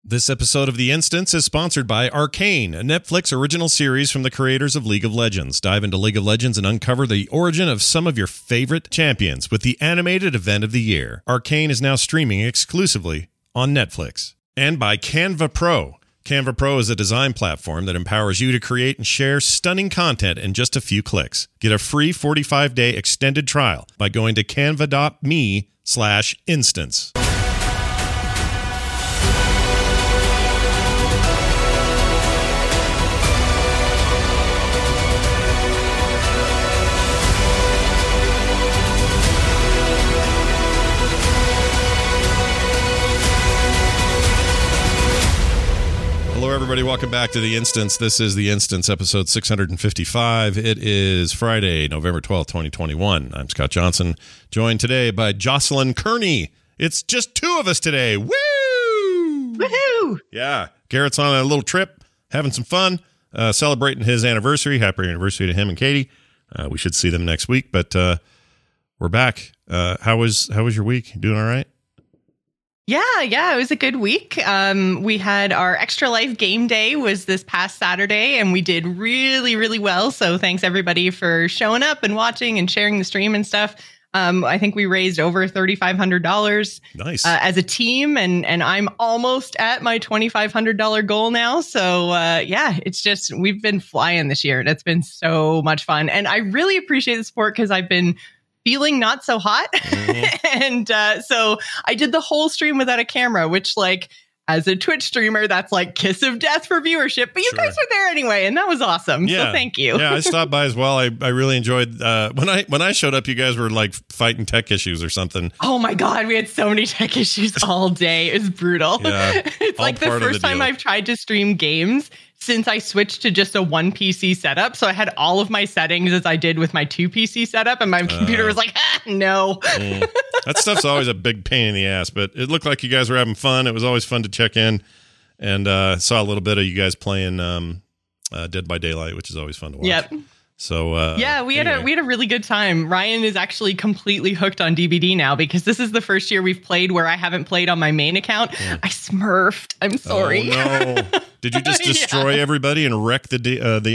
This episode of The Instance is sponsored by Arcane, a Netflix original series from the creators of League of Legends. Dive into League of Legends and uncover the origin of some of your favorite champions with the animated event of the year. Arcane is now streaming exclusively on Netflix. And by Canva Pro. Canva Pro is a design platform that empowers you to create and share stunning content in just a few clicks. Get a free 45-day extended trial by going to canva.me/instance. Hello, everybody. Welcome back to The Instance. This is The Instance, episode 655. It is Friday, November 12th, 2021. I'm Scott Johnson, joined today by Jocelyn Kearney. It's just two of us today. Woo! Woohoo! Yeah. Garrett's on a little trip, having some fun, celebrating his anniversary. Happy anniversary to him and Katie. We should see them next week, but we're back. How was your week? Doing all right? Yeah, it was a good week. We had our Extra Life game day was this past Saturday, and we did really, really well. So thanks everybody for showing up and watching and sharing the stream and stuff. I think we raised over $3,500 nice as a team, and I'm almost at my $2,500 goal now. So it's just we've been flying this year, and it's been so much fun. And I really appreciate the support because I've been feeling not so hot. Mm-hmm. And so I did the whole stream without a camera, which as a Twitch streamer, that's like kiss of death for viewership. But you guys were there anyway, and that was awesome. Yeah. So thank you. Yeah, I stopped by as well. I really enjoyed when I showed up, you guys were like fighting tech issues or something. Oh my God, we had so many tech issues all day. It was brutal. Yeah, it's like the first time I've tried to stream games since I switched to just a one PC setup. So I had all of my settings as I did with my two PC setup, and my computer was like, no. That stuff's always a big pain in the ass, but it looked like you guys were having fun. It was always fun to check in, and saw a little bit of you guys playing Dead by Daylight, which is always fun to watch. Yep. So we had a really good time. Ryan is actually completely hooked on DBD now because this is the first year we've played where I haven't played on my main account. Yeah. I smurfed. I'm sorry. Oh no. Did you just destroy everybody and wreck the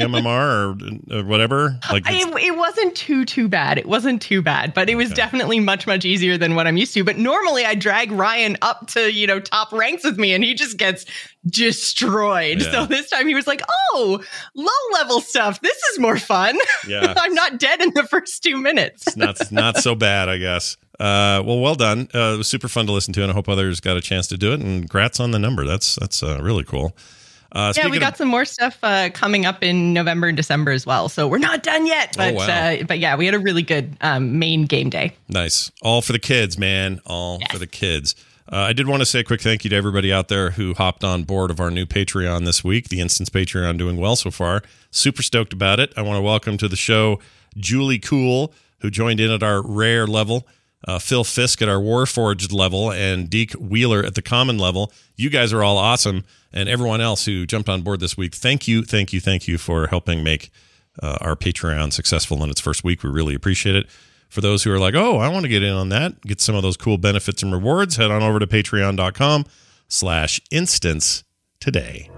MMR or whatever? It wasn't too bad. It wasn't too bad, but it was definitely much easier than what I'm used to. But normally I drag Ryan up to, top ranks with me and he just gets destroyed. Yeah. So this time he was like, oh, low level stuff. This is more fun. Yeah. I'm not dead in the first 2 minutes. It's not so bad, I guess. Well done. It was super fun to listen to, and I hope others got a chance to do it. And congrats on the number. That's really cool. We got some more stuff coming up in November and December as well. So we're not done yet. But but yeah, we had a really good main game day. Nice. All for the kids, man. All for the kids. I did want to say a quick thank you to everybody out there who hopped on board of our new Patreon this week. The Instance Patreon doing well so far. Super stoked about it. I want to welcome to the show Julie Cool, who joined in at our rare level. Phil Fisk at our Warforged level, and Deke Wheeler at the common level. You guys are all awesome, and everyone else who jumped on board this week, thank you for helping make our Patreon successful in its first week. We really appreciate it. For those who are like, oh, I want to get in on that, get some of those cool benefits and rewards, head on over to patreon.com/instance today.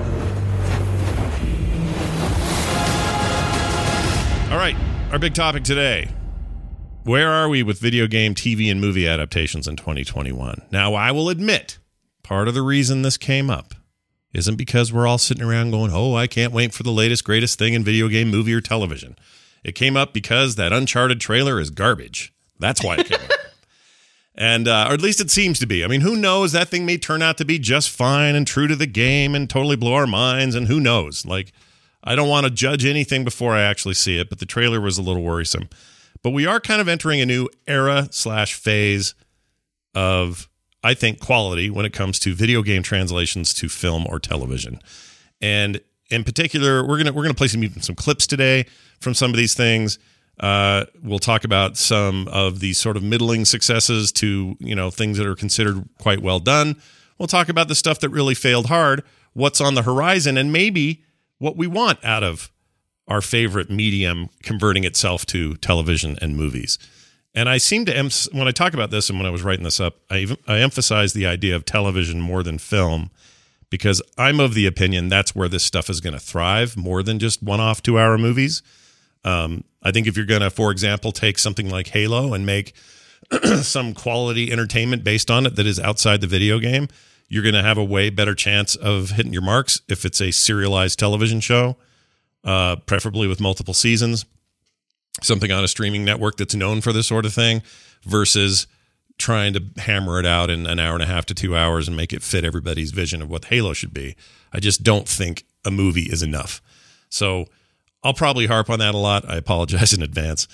All right, our big topic today. Where are we with video game, TV, and movie adaptations in 2021? Now, I will admit, part of the reason this came up isn't because we're all sitting around going, oh, I can't wait for the latest, greatest thing in video game, movie, or television. It came up because that Uncharted trailer is garbage. That's why it came up. And, or at least it seems to be. I mean, who knows? That thing may turn out to be just fine and true to the game and totally blow our minds, and who knows? I don't want to judge anything before I actually see it, but the trailer was a little worrisome. But we are kind of entering a new era/phase of, I think, quality when it comes to video game translations to film or television. And in particular, we're gonna play some clips today from some of these things. We'll talk about some of the sort of middling successes to, things that are considered quite well done. We'll talk about the stuff that really failed hard, what's on the horizon, and maybe what we want out of our favorite medium converting itself to television and movies. And I seem to, when I talk about this and when I was writing this up, I emphasize the idea of television more than film. because I'm of the opinion that's where this stuff is going to thrive more than just one-off 2-hour movies. I think if you're going to, for example, take something like Halo and make some quality entertainment based on it that is outside the video game, you're going to have a way better chance of hitting your marks if it's a serialized television show, preferably with multiple seasons, something on a streaming network that's known for this sort of thing, versus trying to hammer it out in an hour and a half to 2 hours and make it fit everybody's vision of what Halo should be. I just don't think a movie is enough. So I'll probably harp on that a lot. I apologize in advance.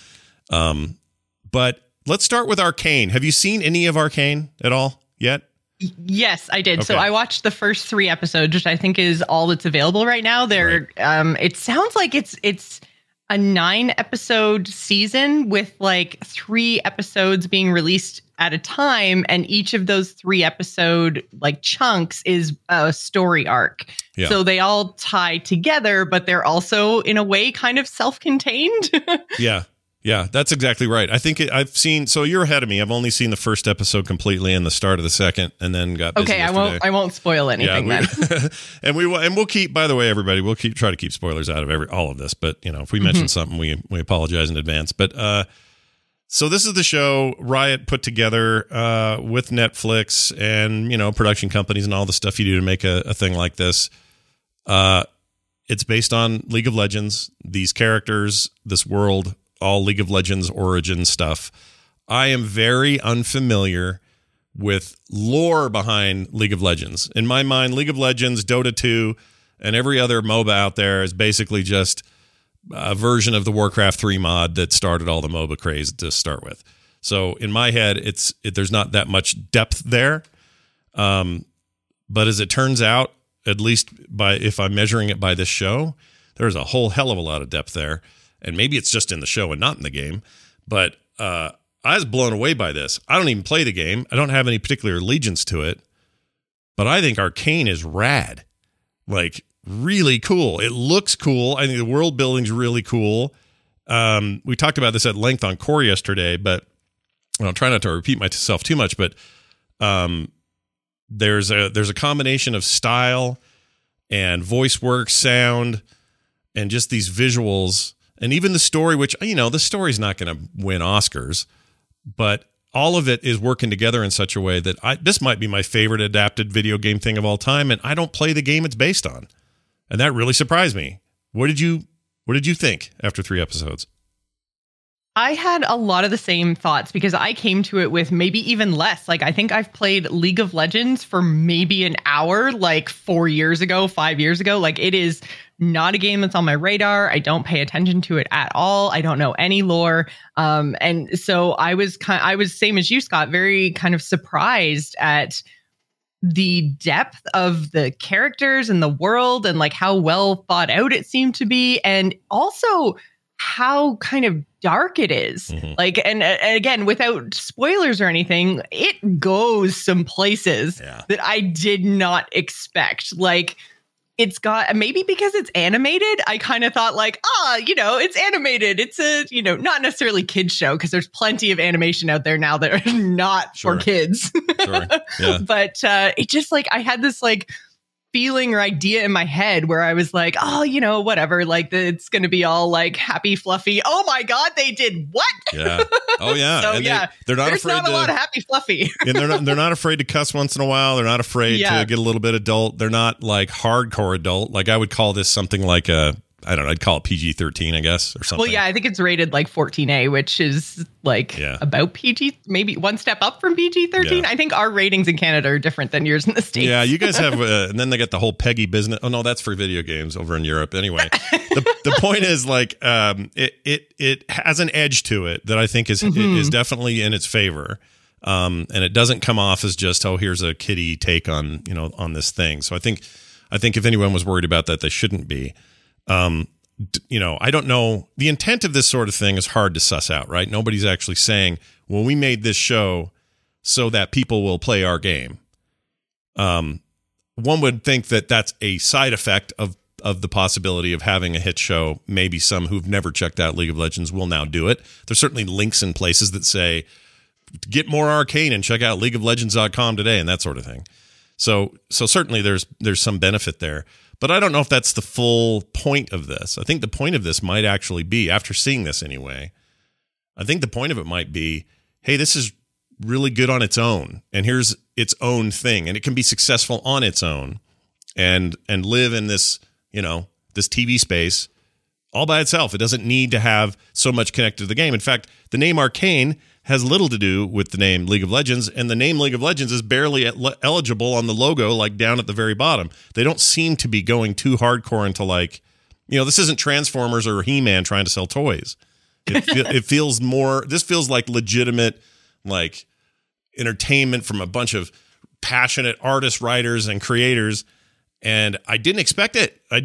But let's start with Arcane. Have you seen any of Arcane at all yet? Yes, I did. Okay. So I watched the first 3 episodes, which I think is all that's available right now. It sounds like it's a 9-episode season with like 3 episodes being released at a time, and each of those 3 episode like chunks is a story arc. Yeah. So they all tie together, but they're also in a way kind of self-contained. Yeah, that's exactly right. I think I've seen. So you're ahead of me. I've only seen the first episode completely and the start of the second, and then got busy yesterday. I won't spoil anything then. and we'll keep. By the way, everybody, we'll try to keep spoilers out of all of this. But if we mention something, we apologize in advance. But so this is the show Riot put together with Netflix and production companies and all the stuff you do to make a thing like this. It's based on League of Legends. These characters, this world. All League of Legends origin stuff. I am very unfamiliar with lore behind League of Legends. In my mind, League of Legends, Dota 2, and every other MOBA out there is basically just a version of the Warcraft 3 mod that started all the MOBA craze to start with. So in my head, there's not that much depth there. But as it turns out, at least if I'm measuring it by this show, there's a whole hell of a lot of depth there. And maybe it's just in the show and not in the game. But I was blown away by this. I don't even play the game. I don't have any particular allegiance to it. But I think Arcane is rad. Like, really cool. It looks cool. I think the world building's really cool. We talked about this at length on Core yesterday, but I'll try not to repeat myself too much. But there's a combination of style and voice work, sound, and just these visuals. And even the story, which, the story's not going to win Oscars, but all of it is working together in such a way that this might be my favorite adapted video game thing of all time, and I don't play the game it's based on. And that really surprised me. What did you think after 3 episodes? I had a lot of the same thoughts because I came to it with maybe even less. Like, I think I've played League of Legends for maybe an hour, like 5 years ago. Like, it is not a game that's on my radar. I don't pay attention to it at all. I don't know any lore. And so I was same as you, Scott, very kind of surprised at the depth of the characters and the world and like how well thought out it seemed to be. And also how kind of dark it is. Like, and again, without spoilers or anything, it goes some places that I did not expect. Like, it's got, maybe because it's animated, I kind of thought like, it's animated. It's a, not necessarily kids show, because there's plenty of animation out there now that are not for kids. Sure. Yeah. But it just like, I had this like feeling or idea in my head where I was like, whatever, like it's going to be all like happy, fluffy. Oh my God, they did what? Yeah. Oh yeah. So and yeah, they're not there's afraid not a lot of happy, fluffy. And they're not afraid to cuss once in a while. They're not afraid to get a little bit adult. They're not like hardcore adult. Like, I would call this something like I'd call it PG-13, I guess, or something. Well, yeah, I think it's rated like 14A, which is like about PG, maybe one step up from PG-13. Yeah. I think our ratings in Canada are different than yours in the States. Yeah, you guys have, and then they got the whole PEGI business. Oh no, that's for video games over in Europe. Anyway, the point is like, it has an edge to it that I think is definitely in its favor. And it doesn't come off as just, here's a kiddie take on, on this thing. So I think if anyone was worried about that, they shouldn't be. I don't know. The intent of this sort of thing is hard to suss out, right? Nobody's actually saying, well, we made this show so that people will play our game. One would think that that's a side effect of the possibility of having a hit show. Maybe some who've never checked out League of Legends will now do it. There's certainly links in places that say, get more Arcane and check out leagueoflegends.com today and that sort of thing. So certainly there's some benefit there. But I don't know if that's the full point of this. I think the point of this might actually be, after seeing this anyway, I think the point of it might be, hey, this is really good on its own, and here's its own thing, and it can be successful on its own and live in this, this TV space all by itself. It doesn't need to have so much connected to the game. In fact, the name Arcane has little to do with the name League of Legends, and the name League of Legends is barely eligible on the logo, like down at the very bottom. They don't seem to be going too hardcore into this isn't Transformers or He-Man trying to sell toys. It feels more, this feels like legitimate, like entertainment from a bunch of passionate artists, writers, and creators. And I didn't expect it. I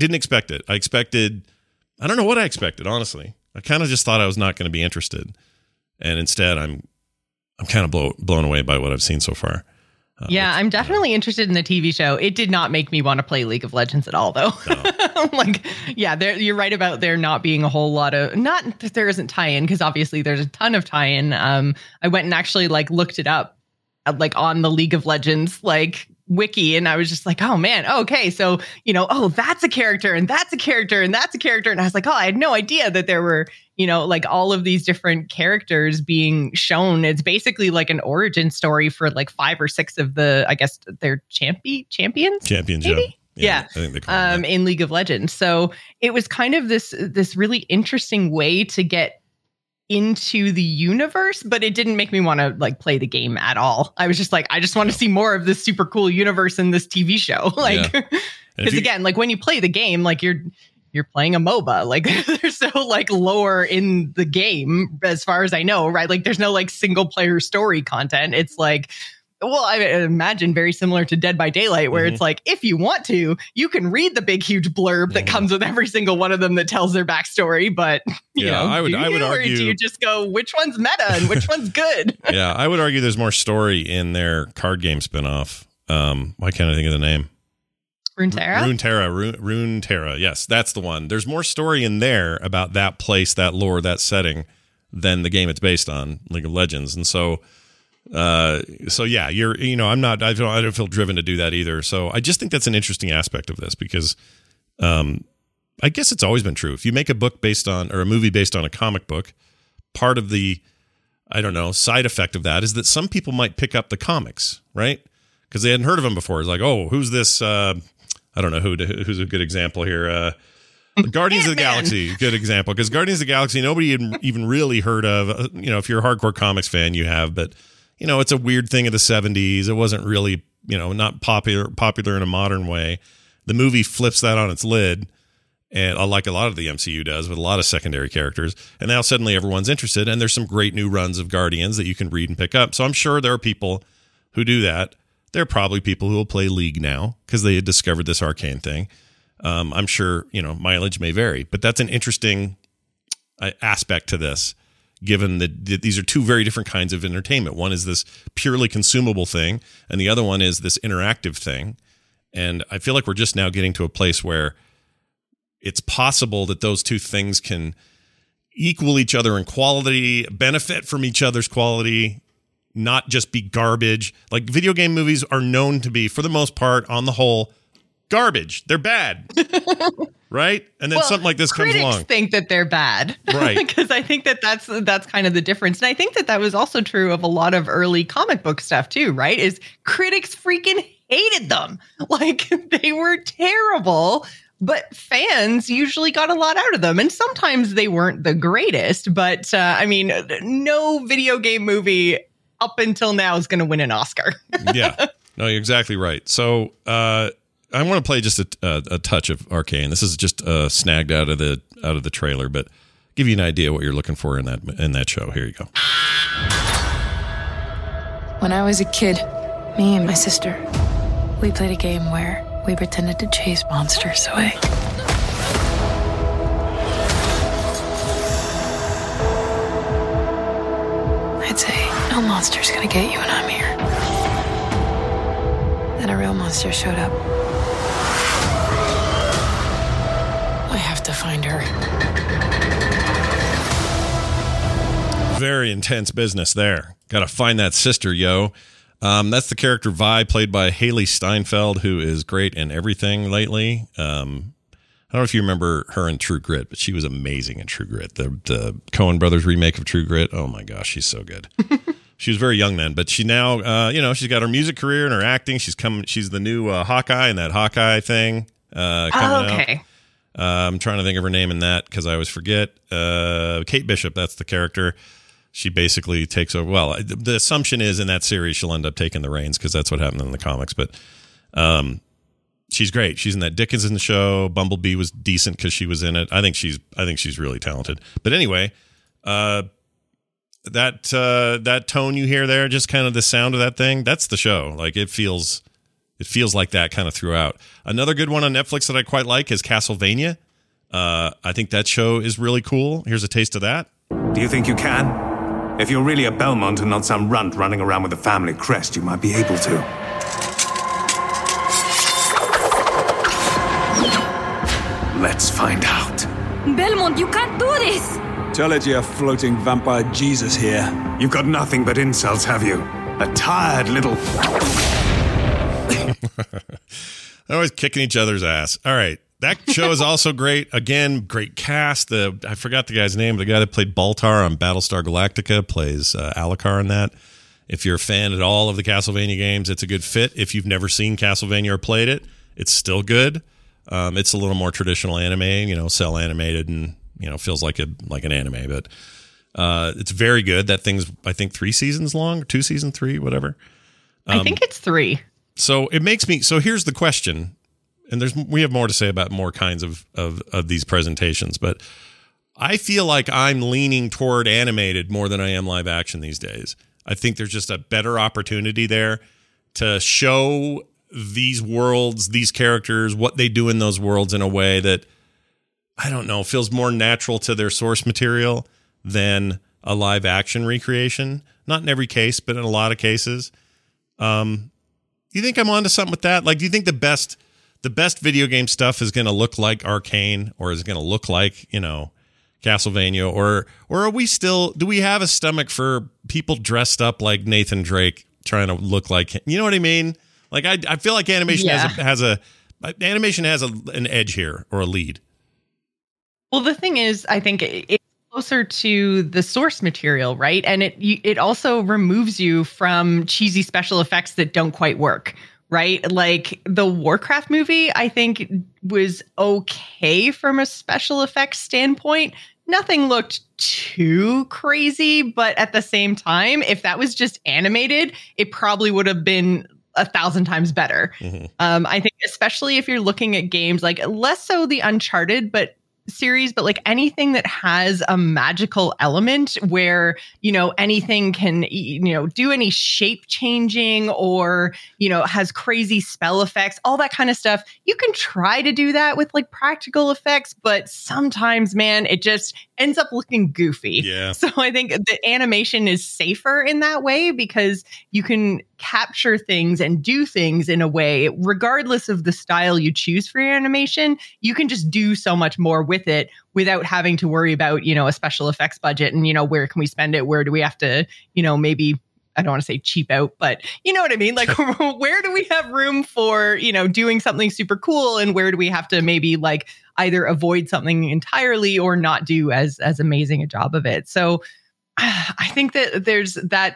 don't know what I expected, honestly. I kind of just thought I was not going to be interested. And instead, I'm kind of blown away by what I've seen so far. I'm definitely interested in the TV show. It did not make me want to play League of Legends at all, though. No. You're right about there not being a whole lot of, not that there isn't tie-in, because obviously there's a ton of tie-in. I went and actually looked it up on the League of Legends wiki, and I was just like, oh man, okay, so that's a character, and that's a character, and that's a character, and I was like, oh, I had no idea that there were all of these different characters being shown. It's basically like an origin story for 5 or 6 of the, I guess they're champions, maybe? Yeah, I think they call them in League of Legends. So it was kind of this really interesting way to get into the universe, but it didn't make me want to play the game at all. I was just I just want to see more of this super cool universe in this TV show. Because again, when you play the game, you're playing a MOBA. There's no lore in the game as far as I know, right? There's no single player story content. It's I imagine very similar to Dead by Daylight, where it's if you want to, you can read the big, huge blurb that comes with every single one of them that tells their backstory. But, I would argue, or do you just go, which one's meta and which one's good? Yeah, I would argue there's more story in their card game spinoff. Why can't I think of the name? Runeterra? Runeterra. Yes, that's the one. There's more story in there about that place, that lore, that setting than the game it's based on, League of Legends. And so yeah, I don't feel driven to do that either. So I just think that's an interesting aspect of this, because I guess it's always been true. If you make a book or a movie based on a comic book, part of the, side effect of that is that some people might pick up the comics, right? Because they hadn't heard of them before. It's oh, who's this? I don't know who's a good example here. Guardians of the Galaxy, good example. Because Guardians of the Galaxy, nobody had even really heard of. If you're a hardcore comics fan, you have, but it's a weird thing of the 70s. It wasn't really, not popular in a modern way. The movie flips that on its lid, and like a lot of the MCU does with a lot of secondary characters. And now suddenly everyone's interested, and there's some great new runs of Guardians that you can read and pick up. So I'm sure there are people who do that. There are probably people who will play League now because they had discovered this Arcane thing. I'm sure, mileage may vary, but that's an interesting aspect to this, given that these are two very different kinds of entertainment. One is this purely consumable thing, and the other one is this interactive thing. And I feel like we're just now getting to a place where it's possible that those two things can equal each other in quality, benefit from each other's quality, not just be garbage. Video game movies are known to be, for the most part, on the whole, garbage. They're bad. Right? And then something like this comes along. Critics think that they're bad. Right. Because I think that's kind of the difference. And I think that was also true of a lot of early comic book stuff too, right? Is critics freaking hated them. They were terrible, but fans usually got a lot out of them. And sometimes they weren't the greatest, but no video game movie up until now is going to win an Oscar. Yeah, no, you're exactly right. So I want to play just a touch of Arcane. This is just snagged out of the trailer, but give you an idea what you're looking for in that show. Here you go. When I was a kid, me and my sister, we played a game where we pretended to chase monsters away. I'd say, no monster's gonna get you when I'm here. Then a real monster showed up. I have to find her. Very intense business there. Got to find that sister, yo. That's the character Vi, played by Haley Steinfeld, who is great in everything lately. I don't know if you remember her in True Grit, but she was amazing in True Grit. The Coen Brothers remake of True Grit. Oh my gosh, she's so good. She was very young then, but she now, she's got her music career and her acting. She's the new Hawkeye in that Hawkeye thing coming out. I'm trying to think of her name in that because I always forget. Kate Bishop, that's the character. She basically takes over. Well, the assumption is in that series she'll end up taking the reins because that's what happened in the comics. But she's great. She's in that Dickinson show. Bumblebee was decent because she was in it. I think she's really talented. But anyway, that tone you hear there, just kind of the sound of that thing, that's the show. Like it feels like that kind of throughout. Another good one on Netflix that I quite like is Castlevania. I think that show is really cool. Here's a taste of that. Do you think you can? If you're really a Belmont and not some runt running around with a family crest, you might be able to. Let's find out. Belmont, you can't do this! Tell it to your floating vampire Jesus here. You've got nothing but insults, have you? A tired little... They're always kicking each other's ass. All right. That show is also great. Again, great cast. I forgot the guy's name. The guy that played Baltar on Battlestar Galactica plays Alucard in that. If you're a fan at all of the Castlevania games, it's a good fit. If you've never seen Castlevania or played it, it's still good. It's a little more traditional anime, cell animated and, feels like an anime. But it's very good. That thing's, I think, 3 seasons long, 2 seasons, 3, whatever. I think it's 3. So it makes me. So here's the question. And we have more to say about more kinds of these presentations, but I feel like I'm leaning toward animated more than I am live action these days. I think there's just a better opportunity there to show these worlds, these characters, what they do in those worlds in a way that, I don't know, feels more natural to their source material than a live action recreation. Not in every case, but in a lot of cases. You think I'm onto something with that? Like, do you think the best video game stuff is going to look like Arcane, or is it going to look like, Castlevania, or are we still, do we have a stomach for people dressed up like Nathan Drake trying to look like him? You know what I mean? Like, I feel like animation has an edge here, or a lead. Well, the thing is, I think it's closer to the source material, right? And it also removes you from cheesy special effects that don't quite work. Right? Like the Warcraft movie, I think was okay from a special effects standpoint. Nothing looked too crazy, but at the same time, if that was just animated, it probably would have been 1,000 times better. Mm-hmm. I think especially if you're looking at games like less so the Uncharted, series, but like anything that has a magical element where, anything can, do any shape changing or, has crazy spell effects, all that kind of stuff. You can try to do that with like practical effects, but sometimes, man, it just ends up looking goofy. Yeah. So I think the animation is safer in that way because you can capture things and do things in a way, regardless of the style you choose for your animation, you can just do so much more with it without having to worry about, a special effects budget and, where can we spend it? Where do we have to, maybe, I don't want to say cheap out, but you know what I mean? Like, where do we have room for, doing something super cool? And where do we have to maybe like either avoid something entirely or not do as amazing a job of it? So I think that there's that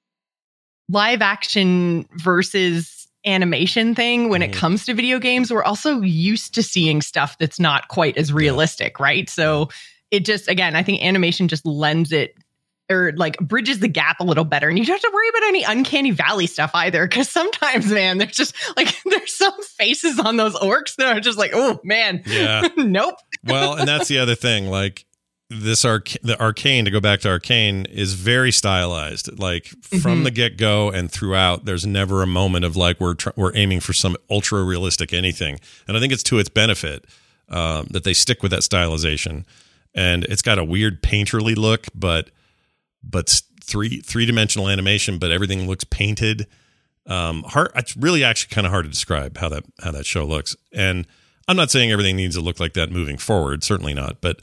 live action versus animation thing when it comes to video games. We're also used to seeing stuff that's not quite as realistic, right? So it just, again, I think animation just lends it or like bridges the gap a little better. And you don't have to worry about any uncanny valley stuff either. Cause sometimes, man, there's just like, there's some faces on those orcs that are just like, oh man, nope. Well, and that's the other thing. Like, the Arcane, to go back to Arcane, is very stylized. Like from the get go and throughout, there's never a moment of like we're aiming for some ultra realistic anything. And I think it's to its benefit that they stick with that stylization. And it's got a weird painterly look, but three-dimensional animation, but everything looks painted. It's really actually kind of hard to describe how that show looks. And I'm not saying everything needs to look like that moving forward, certainly not, but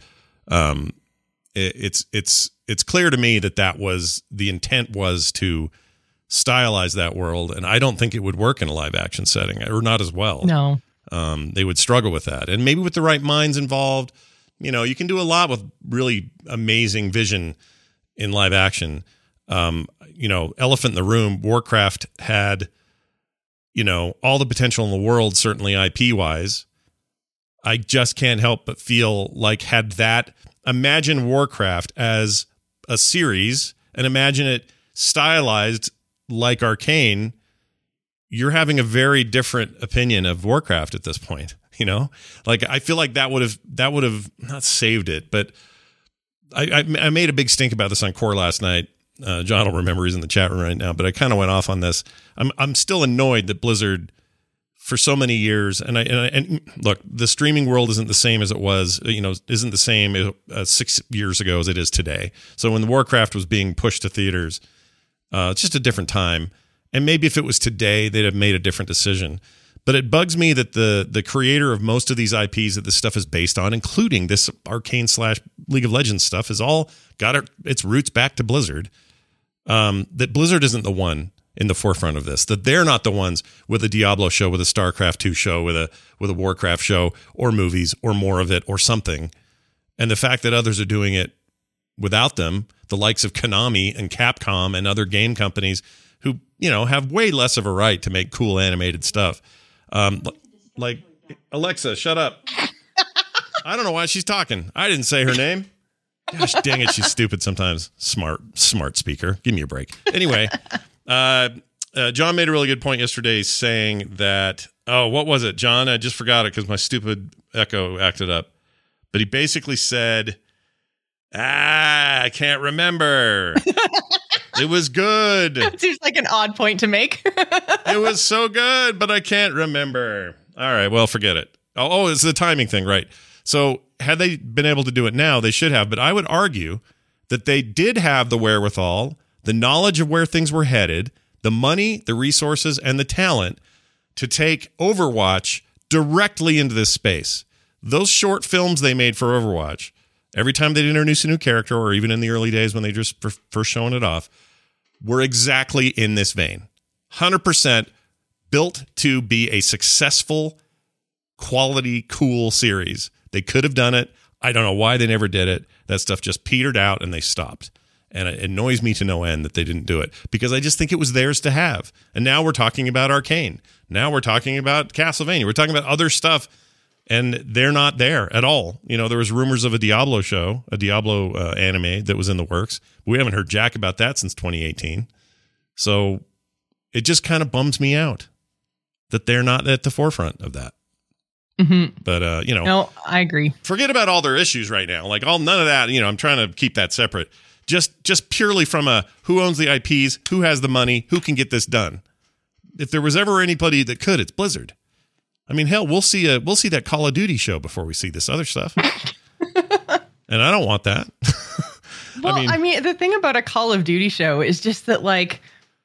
it's clear to me that was the intent was to stylize that world, and I don't think it would work in a live action setting, or not as well. No. They would struggle with that. And maybe with the right minds involved, you can do a lot with really amazing vision in live action. Elephant in the Room, Warcraft had, all the potential in the world, certainly IP-wise. I just can't help but feel like imagine Warcraft as a series and imagine it stylized like Arcane, you're having a very different opinion of Warcraft at this point. Like I feel like that would have not saved it, but I made a big stink about this on Core last night. John will remember, he's in the chat room right now, but I kind of went off on this. I'm still annoyed that Blizzard, for so many years, and look, the streaming world isn't the same as it was, isn't the same 6 years ago as it is today. So when the Warcraft was being pushed to theaters, it's just a different time. And maybe if it was today, they'd have made a different decision. But it bugs me that the creator of most of these IPs that this stuff is based on, including this Arcane / League of Legends stuff, is all got its roots back to Blizzard. That Blizzard isn't the one in the forefront of this, that they're not the ones with a Diablo show, with a StarCraft 2 show, with a Warcraft show, or movies, or more of it, or something. And the fact that others are doing it without them, the likes of Konami and Capcom and other game companies who, have way less of a right to make cool animated stuff. Like, Alexa, shut up. I don't know why she's talking. I didn't say her name. Gosh dang it, she's stupid sometimes. Smart speaker. Give me a break. Anyway, John made a really good point yesterday saying that, what was it, John? I just forgot it because my stupid Echo acted up. But he basically said, I can't remember. It was good. It seems like an odd point to make. It was so good, but I can't remember. All right, well, forget it. Oh, it's the timing thing, right? So had they been able to do it now, they should have. But I would argue that they did have the wherewithal, the knowledge of where things were headed, the money, the resources, and the talent to take Overwatch directly into this space. Those short films they made for Overwatch, every time they'd introduce a new character, or even in the early days when they just first showing it off, were exactly in this vein. 100% built to be a successful, quality, cool series. They could have done it. I don't know why they never did it. That stuff just petered out and they stopped. And it annoys me to no end that they didn't do it, because I just think it was theirs to have. And now we're talking about Arcane. Now we're talking about Castlevania. We're talking about other stuff, and they're not there at all. There was rumors of a Diablo show, a Diablo anime that was in the works. We haven't heard jack about that since 2018. So it just kind of bums me out that they're not at the forefront of that. Mm-hmm. But, no, I agree. Forget about all their issues right now. Like none of that, I'm trying to keep that separate. Just purely from who owns the IPs, who has the money, who can get this done. If there was ever anybody that could, it's Blizzard. I mean, hell, we'll see that Call of Duty show before we see this other stuff. And I don't want that. Well, I mean, the thing about a Call of Duty show is just that, like,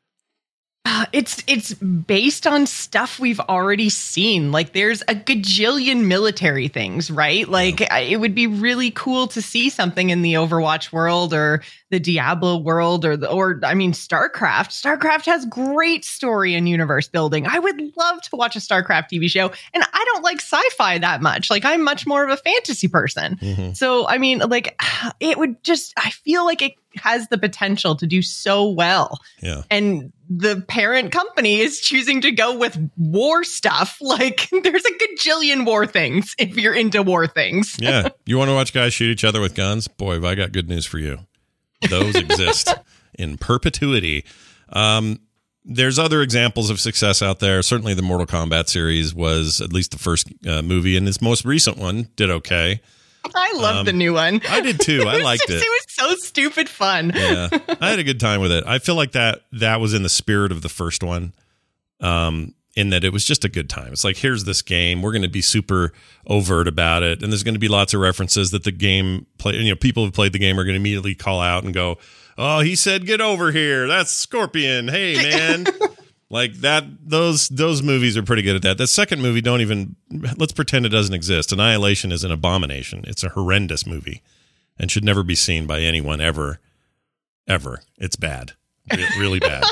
it's based on stuff we've already seen. Like, there's a gajillion military things, right? Like, it would be really cool to see something in the Overwatch world or the Diablo world or StarCraft. StarCraft has great story and universe building. I would love to watch a StarCraft TV show, and I don't like sci-fi that much. Like, I'm much more of a fantasy person. Mm-hmm. So, I mean, like, it would just, I feel like it has the potential to do so well. Yeah. And the parent company is choosing to go with war stuff. Like, there's a gajillion war things if you're into war things. Yeah. You want to watch guys shoot each other with guns? Boy, have I got good news for you. Those exist in perpetuity. There's other examples of success out there. Certainly the Mortal Kombat series was, at least the first movie, and this most recent one did okay. I loved the new one. I did too. I liked it. It was so stupid fun. Yeah, I had a good time with it. I feel like that was in the spirit of the first one, in that it was just a good time. It's like, here's this game. We're going to be super overt about it, and there's going to be lots of references that the game people who played the game are going to immediately call out and go, "Oh, he said get over here. That's Scorpion. Hey, man." Like that, those movies are pretty good at that. The second movie, let's pretend it doesn't exist. Annihilation is an abomination. It's a horrendous movie and should never be seen by anyone ever. It's bad. Really bad.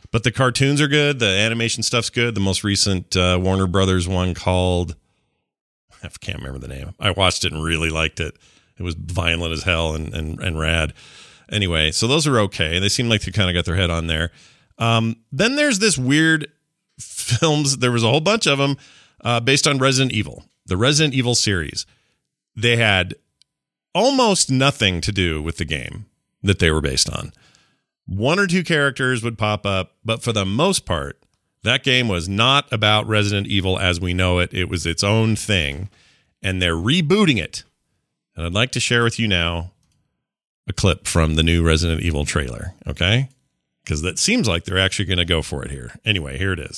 But the cartoons are good. The animation stuff's good. The most recent Warner Brothers one called, I can't remember the name. I watched it and really liked it. It was violent as hell and rad. Anyway, so those are okay. They seem like they kind of got their head on there. Then there's this weird films. There was a whole bunch of them based on Resident Evil, the Resident Evil series. They had almost nothing to do with the game that they were based on. One or two characters would pop up, but for the most part, that game was not about Resident Evil as we know it. It was its own thing, and they're rebooting it. And I'd like to share with you now a clip from the new Resident Evil trailer, okay? Because that seems like they're actually going to go for it here. Anyway, here it is.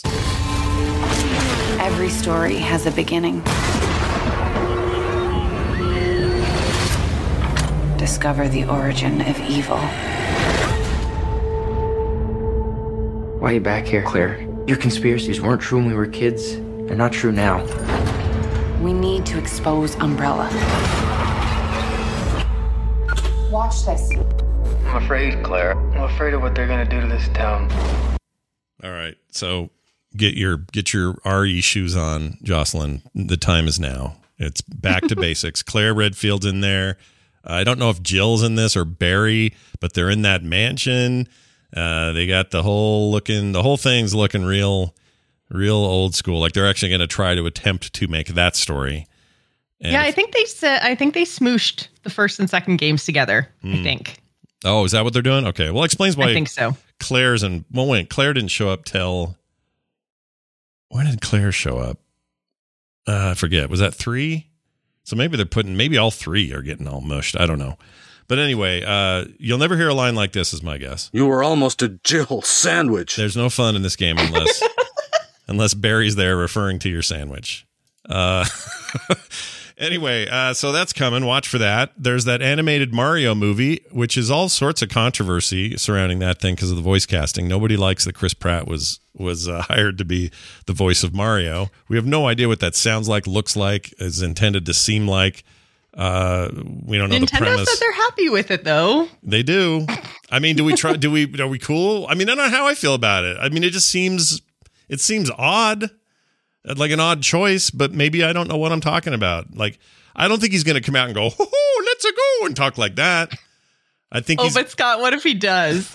Every story has a beginning. Discover the origin of evil. Why are you back here, Claire? Your conspiracies weren't true when we were kids. They're not true now. We need to expose Umbrella. Watch this. I'm afraid, Claire. I'm afraid of what they're going to do to this town. All right. So get your RE shoes on, Jocelyn. The time is now. It's back to basics. Claire Redfield's in there. I don't know if Jill's in this or Barry, but they're in that mansion. They got the whole thing's looking real old school. Like they're actually going to try to attempt to make that story. And I think they smooshed the first and second games together. I think. Oh, is that what they're doing? Okay. Well, explains why. I think so. Claire didn't show up till, when did Claire show up? I forget. Was that 3? So maybe all 3 are getting all mushed. I don't know. But anyway, you'll never hear a line like this is my guess. You were almost a Jill sandwich. There's no fun in this game unless Barry's there referring to your sandwich. Anyway, so that's coming. Watch for that. There's that animated Mario movie, which is all sorts of controversy surrounding that thing because of the voice casting. Nobody likes that Chris Pratt was hired to be the voice of Mario. We have no idea what that sounds like, looks like, is intended to seem like. We don't know Nintendo the premise. said they're happy with it, though. They do. I mean, are we cool? I mean, I don't know how I feel about it. I mean, it seems odd. Like an odd choice, but maybe I don't know what I'm talking about. Like, I don't think he's going to come out and go, "Oh, let's go," and talk like that. I think. But Scott, what if he does?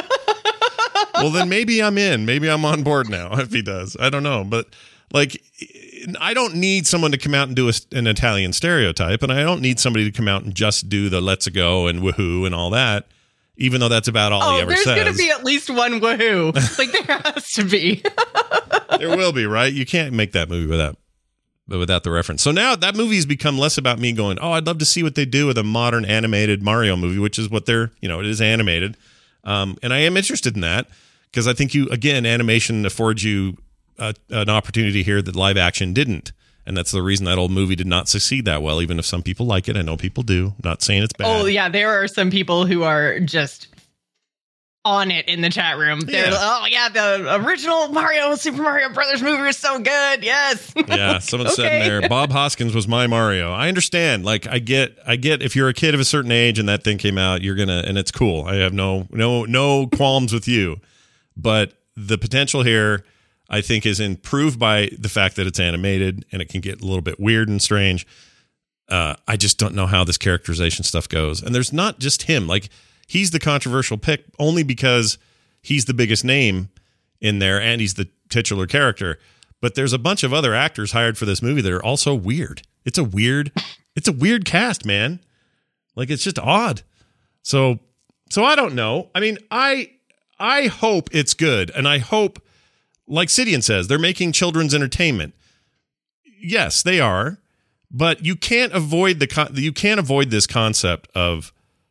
Well, then maybe I'm in. Maybe I'm on board now if he does. I don't know, but like, I don't need someone to come out and do an Italian stereotype, and I don't need somebody to come out and just do the "let's go" and "woohoo" and all that. Even though that's about all he ever says. There's going to be at least one woohoo. Like there has to be. There will be, right? You can't make that movie without the reference. So now that movie's become less about me going, oh, I'd love to see what they do with a modern animated Mario movie, which is what it is animated. And I am interested in that because I think animation affords you an opportunity here that live action didn't. And that's the reason that old movie did not succeed that well, even if some people like it. I know people do. Not saying it's bad. Oh, yeah. There are some people who are just on it in the chat room. They're the original Super Mario Brothers movie is so good. Yes. Yeah. Someone said in there, Bob Hoskins was my Mario. I understand. Like I get if you're a kid of a certain age and that thing came out, and it's cool. I have no qualms with you. But the potential here, I think, is improved by the fact that it's animated and it can get a little bit weird and strange. I just don't know how this characterization stuff goes. And there's not just him. Like, he's the controversial pick only because he's the biggest name in there and he's the titular character. But there's a bunch of other actors hired for this movie that are also weird. It's a weird cast, man. Like, it's just odd. So I don't know. I mean, I hope it's good. And I hope, like Sidian says, they're making children's entertainment. Yes, they are, but you can't avoid this concept of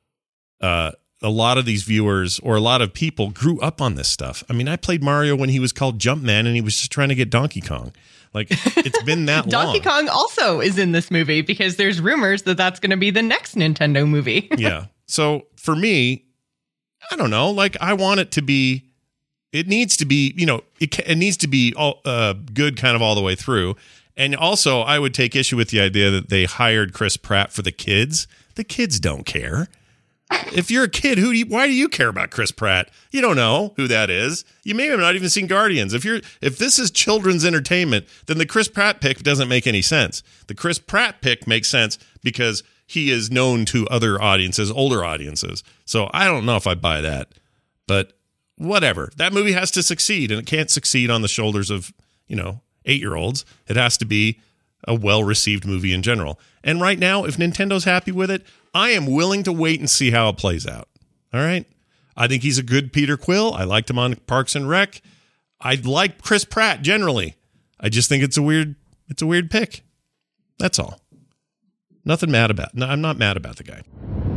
a lot of these viewers or a lot of people grew up on this stuff. I mean, I played Mario when he was called Jumpman and he was just trying to get Donkey Kong. Like, it's been that long. Donkey Kong also is in this movie because there's rumors that that's going to be the next Nintendo movie. Yeah. So for me, I don't know. Like, I want it to be. It needs to be, it needs to be all, good kind of all the way through. And also, I would take issue with the idea that they hired Chris Pratt for the kids. The kids don't care. If you're a kid, why do you care about Chris Pratt? You don't know who that is. You may have not even seen Guardians. If this is children's entertainment, then the Chris Pratt pick doesn't make any sense. The Chris Pratt pick makes sense because he is known to other audiences, older audiences. So I don't know if I buy that, but whatever. That movie has to succeed, and it can't succeed on the shoulders of, 8-year-olds. It has to be a well-received movie in general. And right now, if Nintendo's happy with it, I am willing to wait and see how it plays out. All right? I think he's a good Peter Quill. I liked him on Parks and Rec. I like Chris Pratt generally. I just think it's a weird pick. That's all. Nothing mad about. No, I'm not mad about the guy.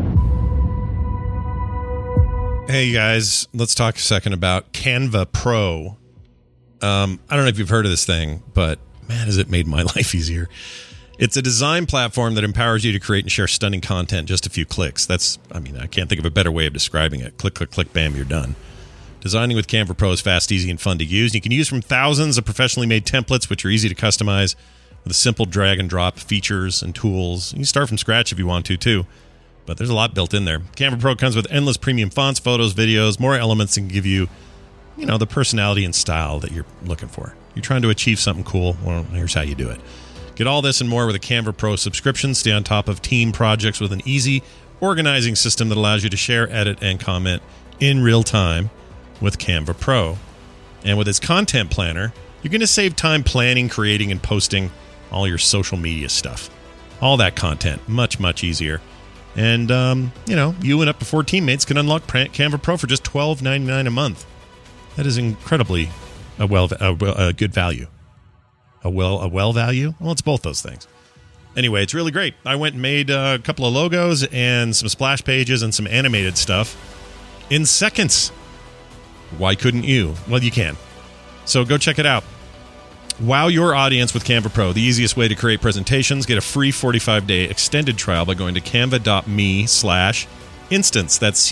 Hey guys, let's talk a second about Canva Pro. I don't know if you've heard of this thing, but man, has it made my life easier. It's a design platform that empowers you to create and share stunning content in just a few clicks. I can't think of a better way of describing it. Click, click, click, bam, you're done. Designing with Canva Pro is fast, easy, and fun to use. You can use from thousands of professionally made templates, which are easy to customize with a simple drag and drop features and tools. You can start from scratch if you want to, too. But there's a lot built in there. Canva Pro comes with endless premium fonts, photos, videos, more elements that can give you, the personality and style that you're looking for. You're trying to achieve something cool. Well, here's how you do it. Get all this and more with a Canva Pro subscription. Stay on top of team projects with an easy organizing system that allows you to share, edit, and comment in real time with Canva Pro. And with its content planner, you're going to save time planning, creating, and posting all your social media stuff. All that content, much, much easier. And, you and up to 4 teammates can unlock Canva Pro for just $12.99 a month. That is incredibly a good value. A well value? Well, it's both those things. Anyway, it's really great. I went and made a couple of logos and some splash pages and some animated stuff in seconds. Why couldn't you? Well, you can. So go check it out. Wow your audience with Canva Pro, the easiest way to create presentations. Get a free 45-day extended trial by going to canva.me/instance. That's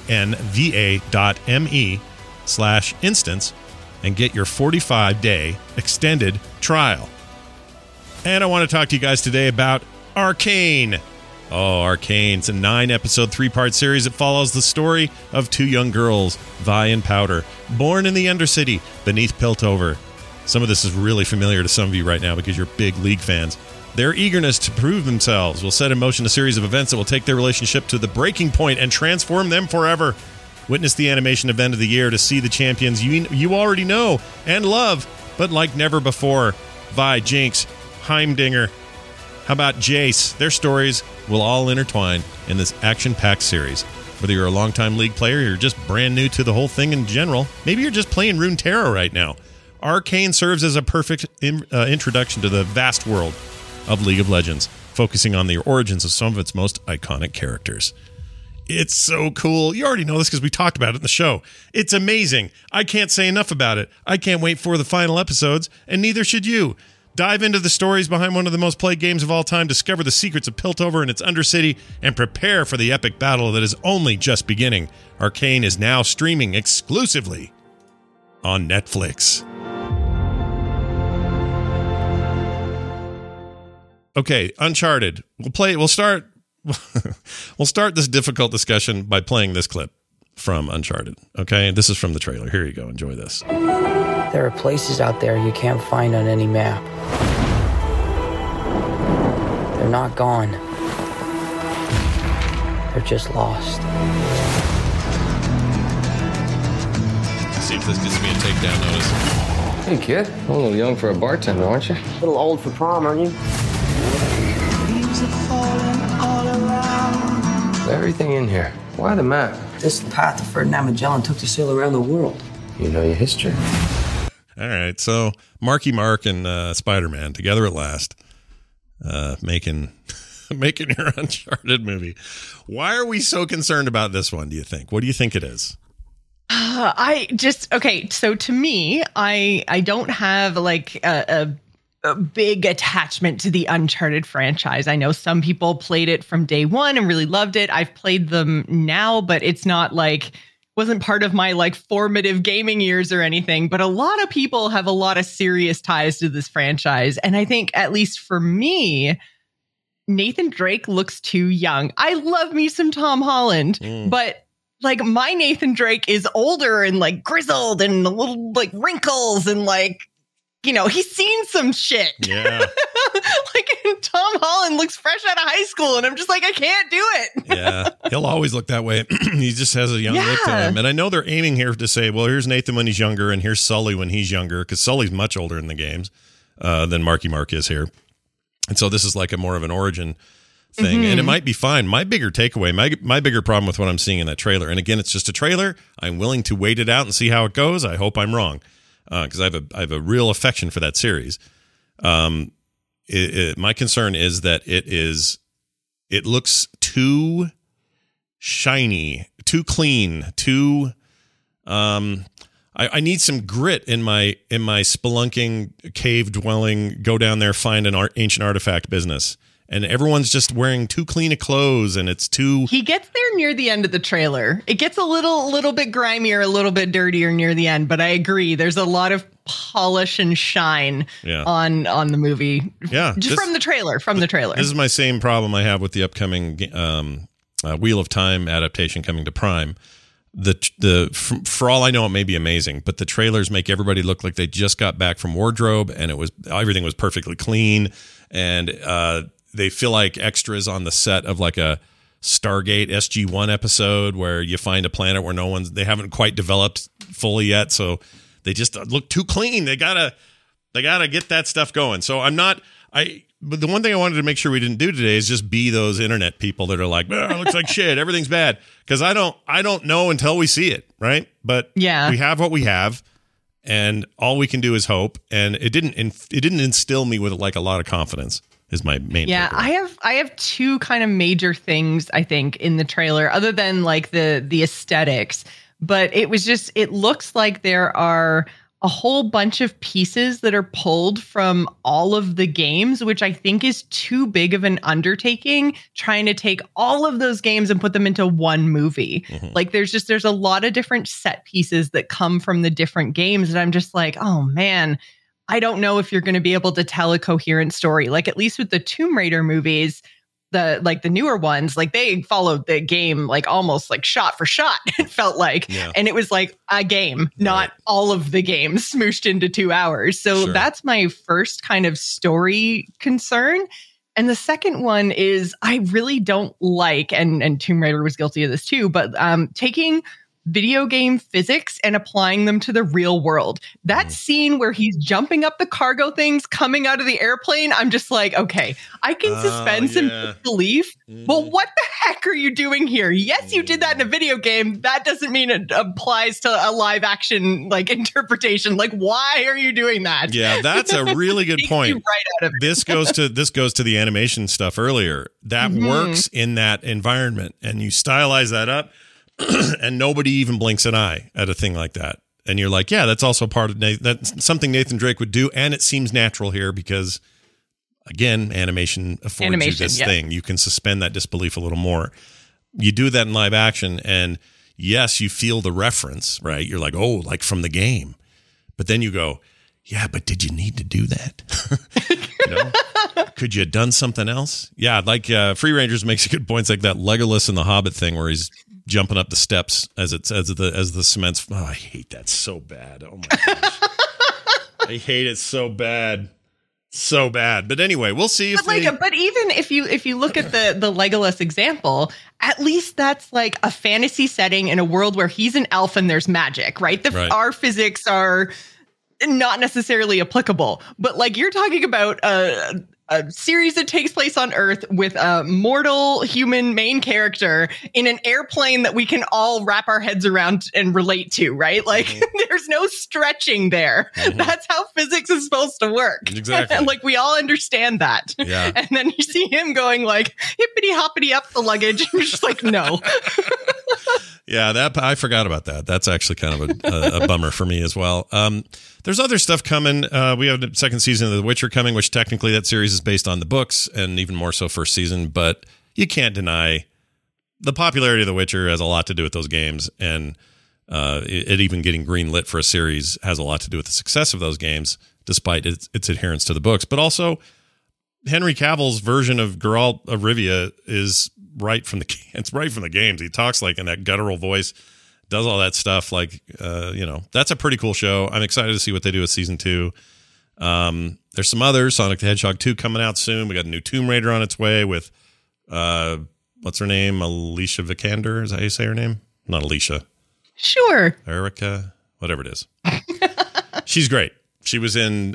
canva.me/instance and get your 45-day extended trial. And I want to talk to you guys today about Arcane. Oh, Arcane. It's a 9-episode, 3-part series that follows the story of 2 young girls, Vi and Powder, born in the Undercity beneath Piltover. Some of this is really familiar to some of you right now because you're big League fans. Their eagerness to prove themselves will set in motion a series of events that will take their relationship to the breaking point and transform them forever. Witness the animation event of the year to see the champions you already know and love, but like never before. Vi, Jinx, Heimdinger, how about Jace? Their stories will all intertwine in this action-packed series. Whether you're a longtime League player or you're just brand new to the whole thing in general, maybe you're just playing Runeterra right now, Arcane serves as a perfect introduction to the vast world of League of Legends, focusing on the origins of some of its most iconic characters. It's so cool. You already know this because we talked about it in the show. It's amazing. I can't say enough about it. I can't wait for the final episodes, and neither should you. Dive into the stories behind one of the most played games of all time, discover the secrets of Piltover and its Undercity, and prepare for the epic battle that is only just beginning. Arcane is now streaming exclusively on Netflix. Okay, Uncharted. We'll start this difficult discussion by playing this clip from Uncharted. Okay, this is from the trailer. Here you go. Enjoy this. There are places out there you can't find on any map. They're not gone. They're just lost. See if this gets me a takedown notice. Hey, kid. A little young for a bartender, aren't you? A little old for prom, aren't you? Everything in here. Why the map? This is the path that Ferdinand Magellan took to sail around the world. You know your history. All right, so Marky Mark and Spider-Man together at last, making your Uncharted movie. Why are we so concerned about this one, do you think? What do you think it is? So to me, I don't have like a big attachment to the Uncharted franchise. I know some people played it from day one and really loved it. I've played them now, but it's not like wasn't part of my like formative gaming years or anything. But a lot of people have a lot of serious ties to this franchise. And I think, at least for me, Nathan Drake looks too young. I love me some Tom Holland, but like my Nathan Drake is older and like grizzled and a little like wrinkles and like, you know, he's seen some shit. Yeah. Like Tom Holland looks fresh out of high school and I'm just like, I can't do it. Yeah. He'll always look that way. He just has a young look to him. And I know they're aiming here to say, well, here's Nathan when he's younger and here's Sully when he's younger, because Sully's much older in the games than Marky Mark is here. And so this is like a more of an origin thing. And it might be fine. My bigger takeaway, my bigger problem with what I'm seeing in that trailer, and again, it's just a trailer. I'm willing to wait it out and see how it goes. I hope I'm wrong, because I have a real affection for that series. My concern is that it looks too shiny, too clean, too. I need some grit in my spelunking, cave dwelling, go down there, find an ancient artifact business. And everyone's just wearing too clean of clothes, and it's too. He gets there near the end of the trailer. It gets a little bit grimier, a little bit dirtier near the end. But I agree, there's a lot of polish and shine on the movie. Yeah, from the trailer. This is my same problem I have with the upcoming Wheel of Time adaptation coming to Prime. For all I know, it may be amazing, but the trailers make everybody look like they just got back from wardrobe, and everything was perfectly clean, and they feel like extras on the set of like a Stargate SG-1 episode where you find a planet where they haven't quite developed fully yet, so they just look too clean. They gotta get that stuff going. So but the one thing I wanted to make sure we didn't do today is just be those internet people that are like, it looks like shit, everything's bad. Because I don't know until we see it, right? But we have what we have, and all we can do is hope. And it didn't instill me with like a lot of confidence. Is my main takeaway. I have two kind of major things I think in the trailer, other than like the aesthetics. But it looks like there are a whole bunch of pieces that are pulled from all of the games, which I think is too big of an undertaking, trying to take all of those games and put them into one movie. Like there's a lot of different set pieces that come from the different games. And I'm just like, oh man, I don't know if you're going to be able to tell a coherent story. Like at least with the Tomb Raider movies, the newer ones, like they followed the game like almost like shot for shot, it felt like. And it was like a game, not all of the games smooshed into 2 hours. So that's my first kind of story concern. And the second one is I really don't like, and Tomb Raider was guilty of this too, but taking video game physics and applying them to the real world. That scene where he's jumping up the cargo things coming out of the airplane, I'm just like, okay, I can suspend some disbelief, but what the heck are you doing here? Yes, you did that in a video game. That doesn't mean it applies to a live action like interpretation. Like, why are you doing that? Yeah, that's a really good point. Right out of it. This goes to the animation stuff earlier. That works in that environment, and you stylize that up. And nobody even blinks an eye at a thing like that. And you're like, yeah, that's also part of that's something Nathan Drake would do. And it seems natural here because, again, animation affords you this thing. You can suspend that disbelief a little more. You do that in live action, and yes, you feel the reference, right? You're like, oh, like from the game. But then you go, yeah, but did you need to do that? Could you have done something else? Yeah, like Free Rangers makes a good point. It's like that Legolas and the Hobbit thing where he's jumping up the steps as the cement's. Oh, I hate that so bad. Oh my gosh, I hate it so bad. But anyway, we'll see if. But even if you look at the Legolas example, at least that's like a fantasy setting in a world where he's an elf and there's magic, right? Our physics are not necessarily applicable, but like you're talking about a series that takes place on Earth with a mortal human main character in an airplane that we can all wrap our heads around and relate to, right? Like there's no stretching there. That's how physics is supposed to work. Exactly. And like we all understand that. Yeah. And then you see him going like hippity hoppity up the luggage. And you're just like, no. Yeah, I forgot about that. That's actually kind of a bummer for me as well. There's other stuff coming. We have the second season of The Witcher coming, which technically that series is based on the books, and even more so first season. But you can't deny the popularity of The Witcher has a lot to do with those games, and it even getting greenlit for a series has a lot to do with the success of those games, despite its adherence to the books. But also, Henry Cavill's version of Geralt of Rivia is right from the games. He talks like in that guttural voice, does all that stuff. Like, that's a pretty cool show. I'm excited to see what they do with season 2. There's some others. Sonic the Hedgehog 2 coming out soon. We got a new Tomb Raider on its way with, what's her name? Alicia Vikander. Is that how you say her name? Not Alicia. Sure. Erica, whatever it is. She's great. She was in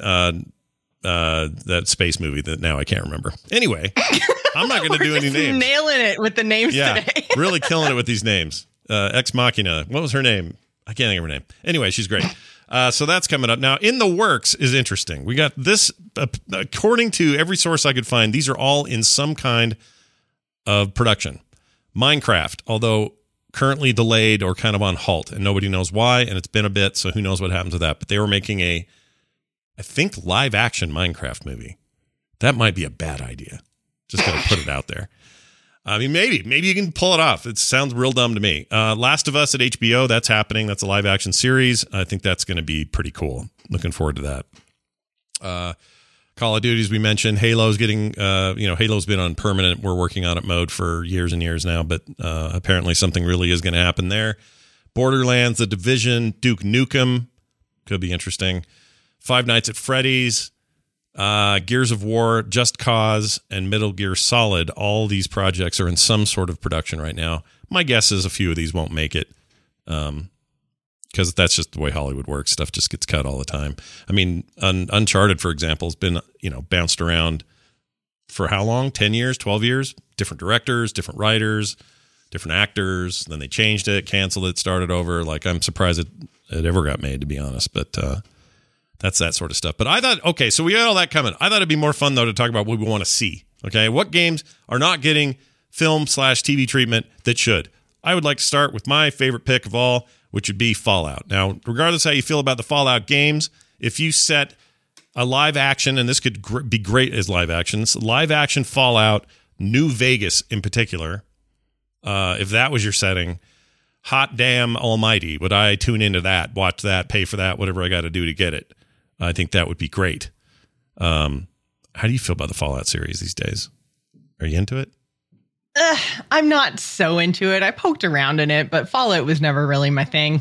that space movie that now I can't remember. Anyway, I'm not going to do any names. Nailing it with the names today. Really killing it with these names. Ex Machina. What was her name? I can't think of her name. Anyway, she's great. So that's coming up. Now, In the Works is interesting. We got this, according to every source I could find, these are all in some kind of production. Minecraft, although currently delayed or kind of on halt, and nobody knows why, and it's been a bit, so who knows what happens with that. But they were making I think, live-action Minecraft movie. That might be a bad idea. Just going to put it out there. I mean, maybe you can pull it off. It sounds real dumb to me. Last of Us at HBO, that's happening. That's a live action series. I think that's going to be pretty cool. Looking forward to that. Call of Duty, as we mentioned, Halo's getting, Halo's been on permanent, we're working on it mode for years and years now, but apparently something really is going to happen there. Borderlands, The Division, Duke Nukem, could be interesting. Five Nights at Freddy's, Gears of War, Just Cause, and Metal Gear Solid. All these projects are in some sort of production right now. My guess is a few of these won't make it, because that's just the way Hollywood works. Stuff just gets cut all the time. I mean, Uncharted, for example, has been bounced around for how long? 10 years, 12 years? Different directors, different writers, different actors. Then they changed it, canceled it, started over. Like, I'm surprised it ever got made, to be honest. But that's that sort of stuff. But I thought, okay, so we got all that coming. I thought it'd be more fun, though, to talk about what we want to see. Okay, what games are not getting film/TV treatment that should? I would like to start with my favorite pick of all, which would be Fallout. Now, regardless how you feel about the Fallout games, if you set a live action, and this could be great as live actions, live action Fallout, New Vegas in particular, if that was your setting, hot damn almighty, would I tune into that, watch that, pay for that, whatever I got to do to get it? I think that would be great. How do you feel about the Fallout series these days? Are you into it? I'm not so into it. I poked around in it, but Fallout was never really my thing.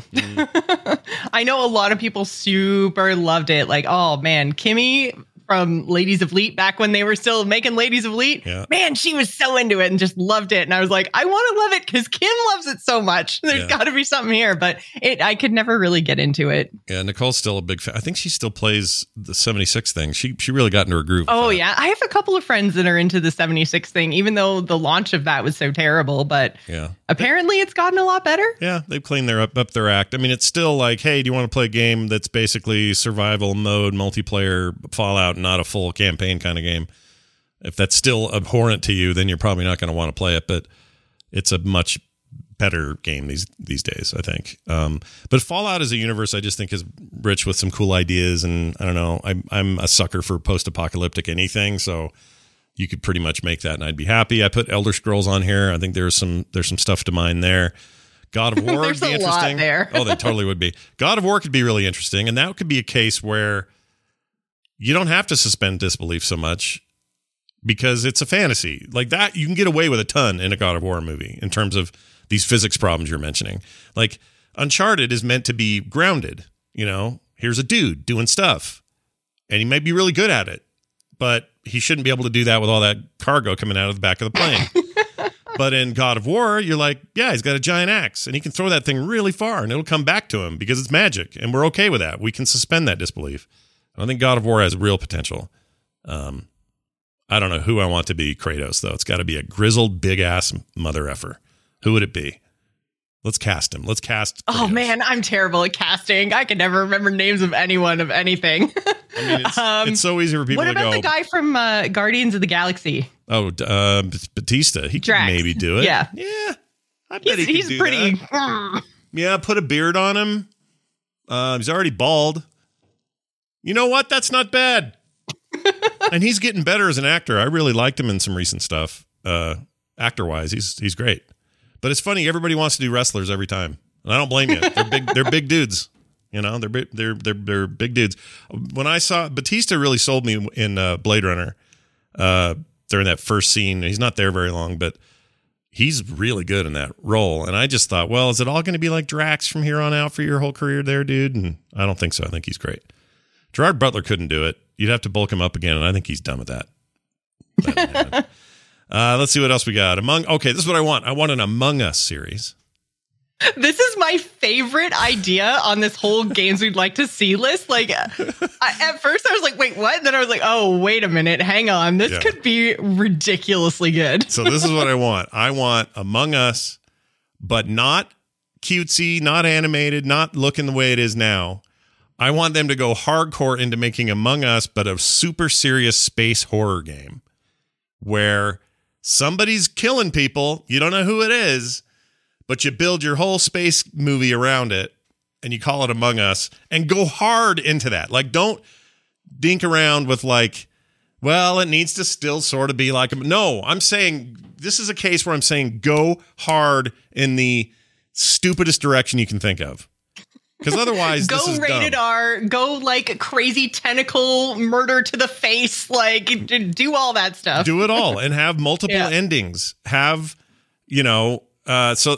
I know a lot of people super loved it. Like, oh man, Kimmy from Ladies of Leet, back when they were still making Ladies of Leet. Yeah. Man, she was so into it and just loved it. And I was like, I want to love it because Kim loves it so much. There's got to be something here, but I could never really get into it. Yeah, Nicole's still a big fan. I think she still plays the 76 thing. She really got into her groove. Oh, yeah. I have a couple of friends that are into the 76 thing, even though the launch of that was so terrible. But apparently it's gotten a lot better. Yeah, they've cleaned up their act. I mean, it's still like, hey, do you want to play a game that's basically survival mode, multiplayer Fallout, not a full campaign kind of game? If that's still abhorrent to you, then you're probably not going to want to play it. But it's a much better game these days, I think. But Fallout as a universe, I just think is rich with some cool ideas. And I don't know, I'm a sucker for post-apocalyptic anything, so you could pretty much make that and I'd be happy. I put Elder Scrolls on here. I think there's some stuff to mine there. God of War would be interesting. Lot there. Oh, they totally would be. God of War could be really interesting, and that could be a case where you don't have to suspend disbelief so much because it's a fantasy. Like that, you can get away with a ton in a God of War movie in terms of these physics problems you're mentioning. Like Uncharted is meant to be grounded. Here's a dude doing stuff, and he might be really good at it, but he shouldn't be able to do that with all that cargo coming out of the back of the plane. But in God of War, you're like, yeah, he's got a giant axe, and he can throw that thing really far, and it'll come back to him because it's magic, and we're okay with that. We can suspend that disbelief. I think God of War has real potential. I don't know who I want to be Kratos, though. It's got to be a grizzled, big-ass mother effer. Who would it be? Let's cast him. Let's cast Kratos. Oh, man, I'm terrible at casting. I can never remember names of anyone of anything. I mean, it's so easy for people to go. What about the guy from Guardians of the Galaxy? Oh, Batista. He could maybe do it. Yeah. Yeah. I bet he's do pretty. That. Yeah, put a beard on him. He's already bald. You know what? That's not bad. And he's getting better as an actor. I really liked him in some recent stuff. Actor-wise, he's great. But it's funny, everybody wants to do wrestlers every time. And I don't blame you. They're big dudes. They're big dudes. When I saw Batista really sold me in Blade Runner. during that first scene. He's not there very long, but he's really good in that role. And I just thought, well, is it all going to be like Drax from here on out for your whole career there, dude? And I don't think so. I think he's great. Gerard Butler couldn't do it. You'd have to bulk him up again, and I think he's done with that. Let's see what else we got. This is what I want. I want an Among Us series. This is my favorite idea on this whole games we'd like to see list. Like, at first I was like, wait, what? And then I was like, oh, wait a minute. Hang on. This could be ridiculously good. So this is what I want. I want Among Us, but not cutesy, not animated, not looking the way it is now. I want them to go hardcore into making Among Us, but a super serious space horror game where somebody's killing people. You don't know who it is, but you build your whole space movie around it and you call it Among Us and go hard into that. Like, don't dink around with like, well, it needs to still sort of be like, no, I'm saying this is a case where I'm saying go hard in the stupidest direction you can think of. Because otherwise, go this is rated dumb. R, go like crazy tentacle murder to the face, like do all that stuff. Do it all and have multiple endings. Have, so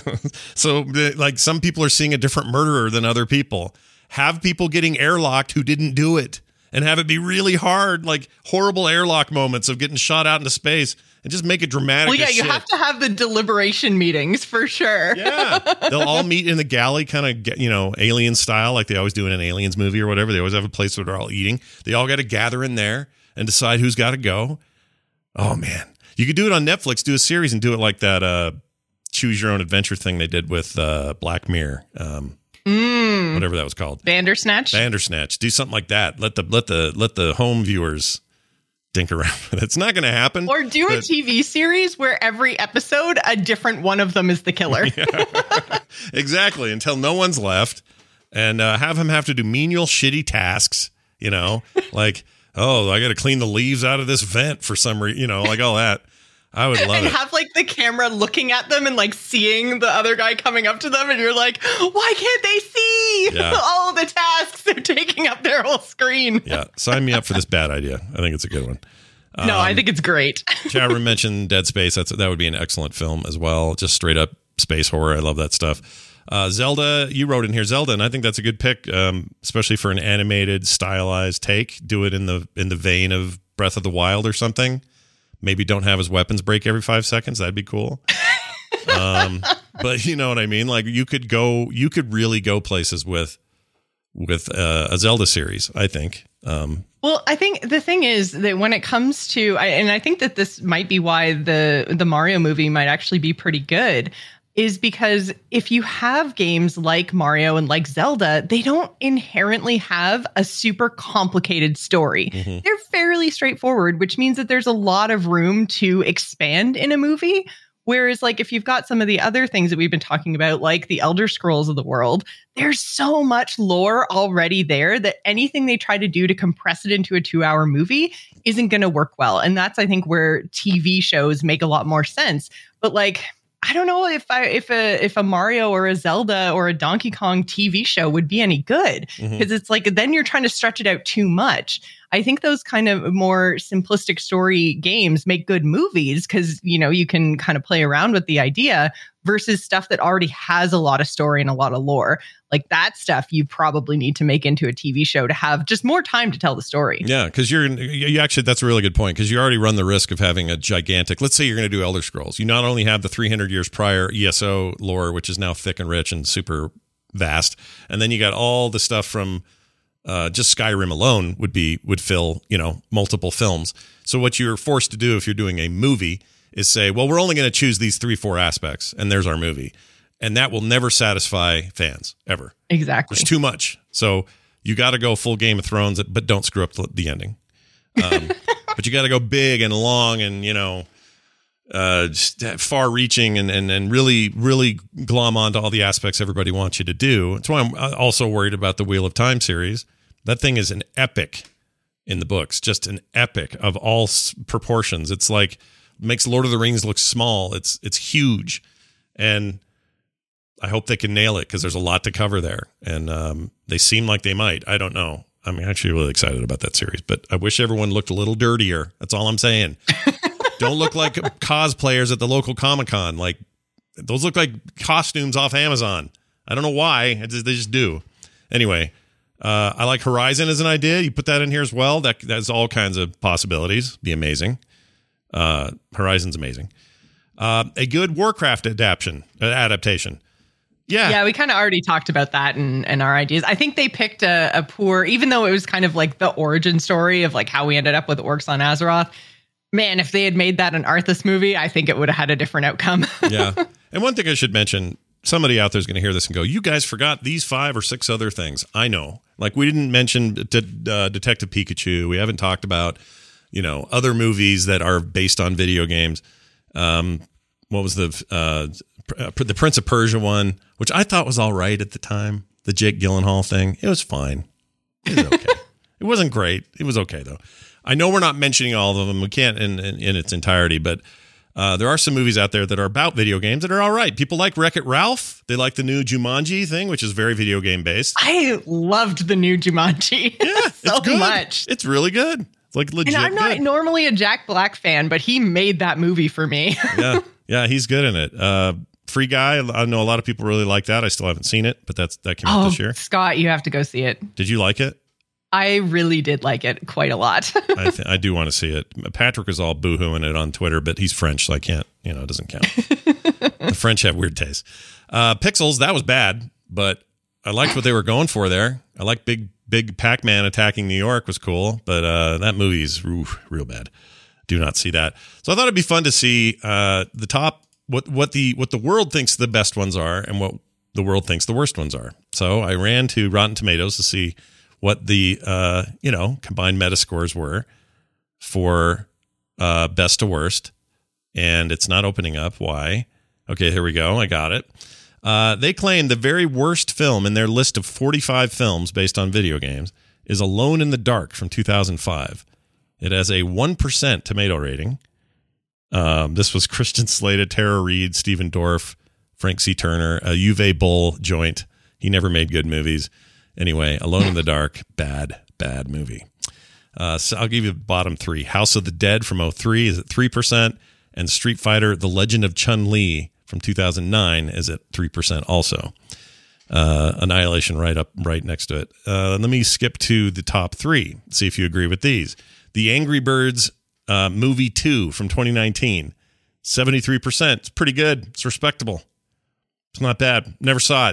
like some people are seeing a different murderer than other people. Have people getting airlocked who didn't do it and have it be really hard, like horrible airlock moments of getting shot out into space. And just make it dramatic. Well, yeah, as you shit. have to have the deliberation meetings for sure. Yeah. They'll all meet in the galley, kind of, alien style, like they always do in an Aliens movie or whatever. They always have a place where they're all eating. They all got to gather in there and decide who's got to go. Oh, man. You could do it on Netflix, do a series and do it like that choose your own adventure thing they did with Black Mirror. Whatever that was called. Bandersnatch. Do something like that. Let the home viewers dink around. It's not going to happen. Or do a TV series where every episode, a different one of them is the killer. Exactly. Until no one's left. And have him have to do menial, shitty tasks, like, oh, I got to clean the leaves out of this vent for some reason, like all that. I would love it. And have like the camera looking at them and like seeing the other guy coming up to them. And you're like, why can't they see all the tasks they're taking up their whole screen? Yeah. Sign me up for this bad idea. I think it's a good one. No, I think it's great. Chat room mentioned Dead Space. That would be an excellent film as well. Just straight up space horror. I love that stuff. Zelda, you wrote in here Zelda, and I think that's a good pick, especially for an animated, stylized take. Do it in the vein of Breath of the Wild or something. Maybe don't have his weapons break every 5 seconds. That'd be cool. But you know what I mean? Like you could really go places with a Zelda series, I think. Well, I think the thing is that when it comes to, and I think that this might be why the Mario movie might actually be pretty good, is because if you have games like Mario and like Zelda, they don't inherently have a super complicated story. Mm-hmm. They're fairly straightforward, which means that there's a lot of room to expand in a movie. Whereas like if you've got some of the other things that we've been talking about, like the Elder Scrolls of the world, there's so much lore already there that anything they try to do to compress it into a 2-hour movie isn't going to work well. And that's, I think, where TV shows make a lot more sense. But like, I don't know if a Mario or a Zelda or a Donkey Kong TV show would be any good, because it's like then you're trying to stretch it out too much. I think those kind of more simplistic story games make good movies because, you can kind of play around with the idea versus stuff that already has a lot of story and a lot of lore. Like that stuff you probably need to make into a TV show to have just more time to tell the story. Yeah, because you actually, that's a really good point, because you already run the risk of having a gigantic, let's say you're going to do Elder Scrolls. You not only have the 300 years prior ESO lore, which is now thick and rich and super vast, and then you got all the stuff from just Skyrim alone would fill, multiple films. So what you're forced to do if you're doing a movie is say, well, we're only going to choose these 3-4 aspects, and there's our movie. And that will never satisfy fans, ever. Exactly. There's too much. So you got to go full Game of Thrones, but don't screw up the ending. But you got to go big and long and, just far-reaching and really, really glom onto all the aspects everybody wants you to do. That's why I'm also worried about the Wheel of Time series. That thing is an epic in the books, just an epic of all proportions. It's like makes Lord of the Rings look small. It's huge, and I hope they can nail it because there's a lot to cover there, and they seem like they might. I don't know. I'm actually really excited about that series, but I wish everyone looked a little dirtier. That's all I'm saying. Don't look like cosplayers at the local Comic-Con. Like, those look like costumes off Amazon. I don't know why. They just do. Anyway, I like Horizon as an idea. You put that in here as well. That's all kinds of possibilities. Be amazing. Horizon's amazing. A good Warcraft adaptation. Yeah, we kind of already talked about that and our ideas. I think they picked a poor, even though it was kind of like the origin story of like how we ended up with orcs on Azeroth. Man, if they had made that an Arthas movie, I think it would have had a different outcome. Yeah. And one thing I should mention, somebody out there is going to hear this and go, you guys forgot these 5 or 6 other things. I know. Like, we didn't mention Detective Pikachu. We haven't talked about, other movies that are based on video games. What was the Prince of Persia one, which I thought was all right at the time. The Jake Gyllenhaal thing. It was fine. It was okay. It wasn't great. It was okay, though. I know we're not mentioning all of them. We can't in its entirety, but there are some movies out there that are about video games that are all right. People like Wreck-It Ralph. They like the new Jumanji thing, which is very video game based. I loved the new Jumanji so much. It's really good. It's like legit. And I'm not normally a Jack Black fan, but he made that movie for me. Yeah, he's good in it. Free Guy. I know a lot of people really like that. I still haven't seen it, but that came out this year. Scott, you have to go see it. Did you like it? I really did like it quite a lot. I do want to see it. Patrick is all boohooing it on Twitter, but he's French, so I can't, it doesn't count. The French have weird taste. Pixels, that was bad, but I liked what they were going for there. I like big Pac-Man attacking New York was cool, but that movie is real bad. Do not see that. So I thought it'd be fun to see the top, what the world thinks the best ones are and what the world thinks the worst ones are. So I ran to Rotten Tomatoes to see what the combined Metascores were for best to worst, and it's not opening up. Why? Okay, here we go. I got it. They claim the very worst film in their list of 45 films based on video games is Alone in the Dark from 2005. It has a 1% tomato rating. This was Christian Slater, Tara Reid, Stephen Dorff, Frank C. Turner, a Uwe Boll joint. He never made good movies. Anyway, Alone in the Dark, bad movie. So I'll give you the bottom 3. House of the Dead from 2003 is at 3%, and Street Fighter: The Legend of Chun-Li from 2009 is at 3% also. Annihilation right next to it. Let me skip to the top 3. See if you agree with these. The Angry Birds movie 2 from 2019, 73%. It's pretty good. It's respectable. It's not bad. Never saw it.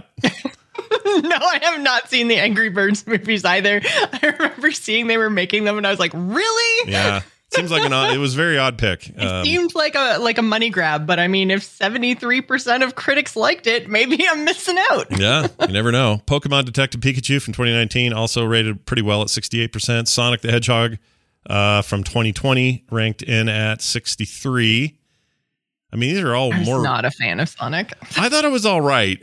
No, I have not seen the Angry Birds movies either. I remember seeing they were making them, and I was like, "Really?" Yeah, seems like it was a very odd pick. It seemed like a money grab, but I mean, if 73% of critics liked it, maybe I'm missing out. Yeah, you never know. Pokemon Detective Pikachu from 2019 also rated pretty well at 68%. Sonic the Hedgehog from 2020 ranked in at 63. I mean, these are all more. Not a fan of Sonic. I thought it was all right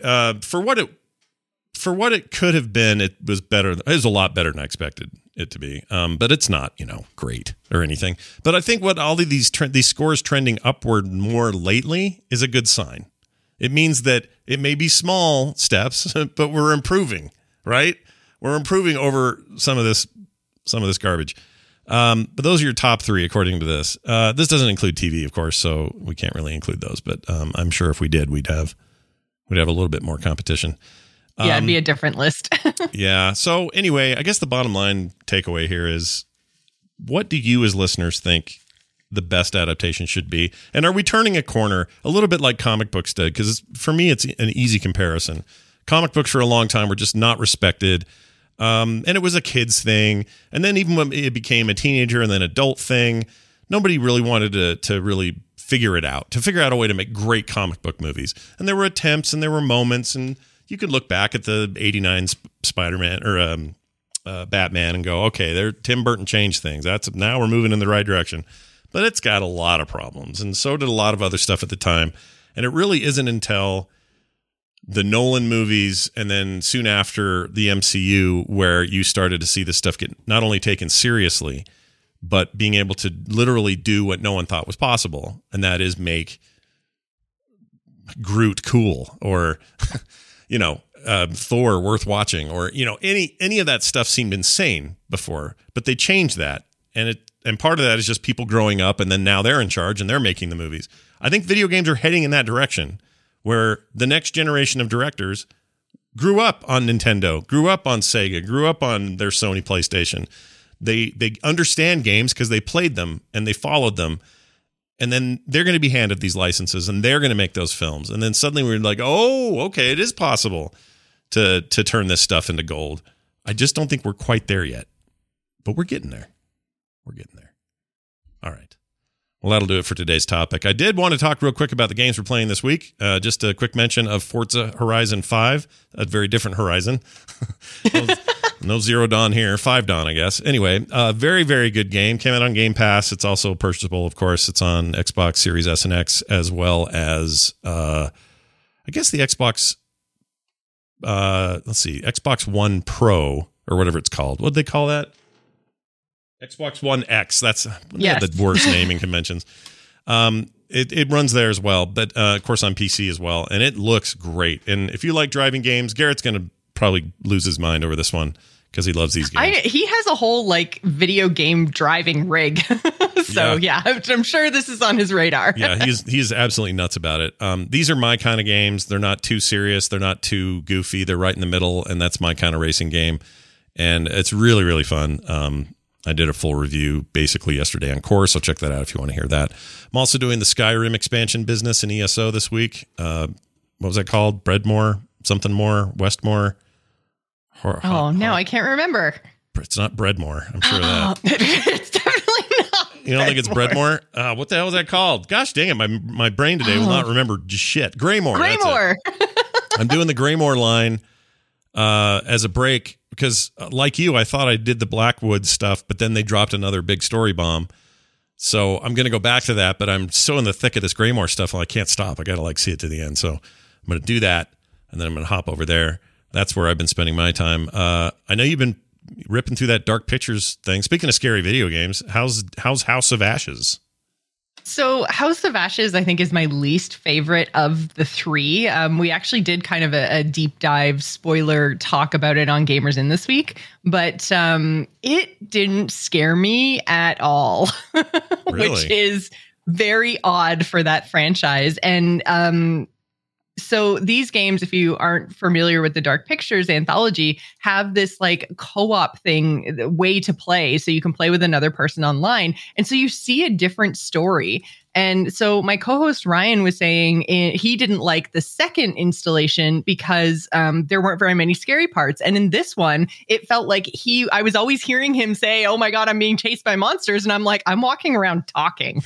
for what it could have been. It was better. It was a lot better than I expected it to be. But it's not, great or anything. But I think what all of these scores trending upward more lately is a good sign. It means that it may be small steps, but we're improving, right? We're improving over some of this garbage. But those are your top 3 according to this. This doesn't include TV, of course, so we can't really include those. But I'm sure if we did, we'd have a little bit more competition. Yeah, it'd be a different list. Yeah. So anyway, I guess the bottom line takeaway here is, what do you as listeners think the best adaptation should be? And are we turning a corner a little bit like comic books did? Because for me, it's an easy comparison. Comic books for a long time were just not respected. And it was a kid's thing. And then even when it became a teenager and then adult thing, nobody really wanted to really figure out a way to make great comic book movies. And there were attempts and there were moments, and you could look back at the 89 Spider-Man or Batman and go, okay, Tim Burton changed things. Now we're moving in the right direction. But it's got a lot of problems, and so did a lot of other stuff at the time. And it really isn't until the Nolan movies and then soon after the MCU where you started to see this stuff get not only taken seriously, but being able to literally do what no one thought was possible, and that is make Groot cool, or Thor worth watching, or any of that stuff seemed insane before, but they changed that, and part of that is just people growing up, and then now they're in charge and they're making the movies. I think video games are heading in that direction, where the next generation of directors grew up on Nintendo, grew up on Sega, grew up on their Sony PlayStation. They understand games because they played them and they followed them. And then they're going to be handed these licenses and they're going to make those films. And then suddenly we're like, oh, okay, it is possible to turn this stuff into gold. I just don't think we're quite there yet, but we're getting there. We're getting there. All right. Well, that'll do it for today's topic. I did want to talk real quick about the games we're playing this week. Just a quick mention of Forza Horizon 5, a very different Horizon. No Zero Dawn here, 5 Dawn, I guess. Anyway, very, very good game. Came out on Game Pass. It's also purchasable, of course. It's on Xbox Series S and X, as well as, I guess the Xbox, Xbox One Pro, or whatever it's called. What did they call that? Xbox One X. That's the worst naming conventions. It runs there as well, but of course on PC as well, and it looks great. And if you like driving games, Garrett's going to probably lose his mind over this one because he loves these games. He has a whole video game driving rig, so yeah, I'm sure this is on his radar. Yeah, he's absolutely nuts about it. These are my kind of games. They're not too serious. They're not too goofy. They're right in the middle, and that's my kind of racing game. And it's really, really fun. I did a full review basically yesterday on Core, so check that out if you want to hear that. I'm also doing the Skyrim expansion business in ESO this week. What was that called? Breadmore? Something more? Westmore? Now I can't remember. It's not Breadmore. I'm sure of that. It's definitely not. You don't think it's Breadmore? What the hell is that called? Gosh dang it. My brain today will not remember shit. Greymore. Greymore. I'm doing the Greymore line as a break. Because like you, I thought I did the Blackwood stuff, but then they dropped another big story bomb. So I'm going to go back to that, but I'm so in the thick of this Greymore stuff, I can't stop. I got to see it to the end. So I'm going to do that, and then I'm going to hop over there. That's where I've been spending my time. I know you've been ripping through that Dark Pictures thing. Speaking of scary video games, how's House of Ashes? So House of Ashes, I think, is my least favorite of the three. We actually did kind of a deep dive spoiler talk about it on Gamers In this week, but it didn't scare me at all, really? Which is very odd for that franchise. And so these games, if you aren't familiar with the Dark Pictures anthology, have this co-op way to play. So you can play with another person online. And so you see a different story. And so my co-host Ryan was saying he didn't like the second installation because there weren't very many scary parts. And in this one, it felt like I was always hearing him say, "Oh my God, I'm being chased by monsters." And I'm like, I'm walking around talking.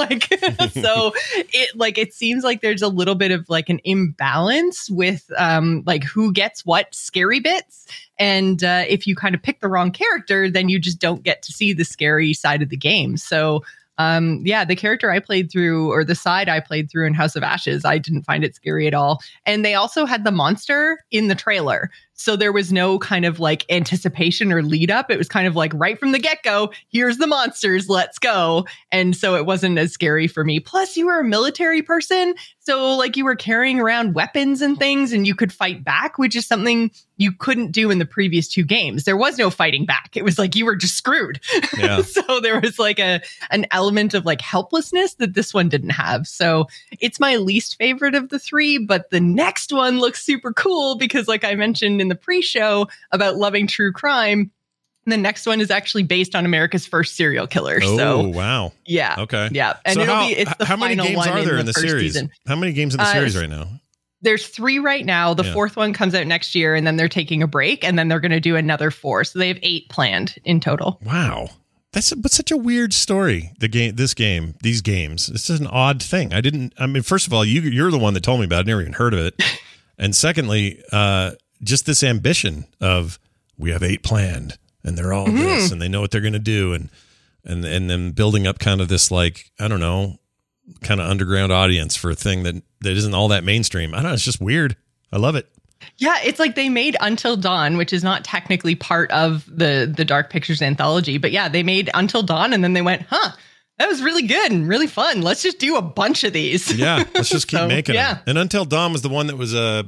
So it seems like there's a little bit of an imbalance with who gets what scary bits. And if you kind of pick the wrong character, then you just don't get to see the scary side of the game. So the character I played through, or the side I played through in House of Ashes, I didn't find it scary at all. And they also had the monster in the trailer. So there was no kind of anticipation or lead up. It was kind of right from the get-go, here's the monsters, let's go. And so it wasn't as scary for me. Plus, you were a military person. So you were carrying around weapons and things, and you could fight back, which is something you couldn't do in the previous two games. There was no fighting back. It was you were just screwed. Yeah. So there was an element of helplessness that this one didn't have. So it's my least favorite of the three, but the next one looks super cool because I mentioned in the pre-show about loving true crime, the next one is actually based on America's first serial killer. Oh, so wow. Yeah. Okay. Yeah. And so it's the how many final games one are there in the series? Season. How many games in the series right now? There's 3 right now. The fourth one comes out next year, and then they're taking a break, and then they're going to do another 4. So they have 8 planned in total. Wow. But such a weird story. These games. It's just an odd thing. First of all, you're the one that told me about it. I never even heard of it. And secondly, just this ambition of, we have 8 planned, and they're all this, and they know what they're going to do, and then building up kind of this I don't know, kind of underground audience for a thing that isn't all that mainstream. I don't know. It's just weird. I love it. Yeah, it's they made Until Dawn, which is not technically part of the Dark Pictures anthology, but yeah, they made Until Dawn, and then they went, that was really good and really fun. Let's just do a bunch of these. Yeah, let's just keep making them. And Until Dawn was the one that was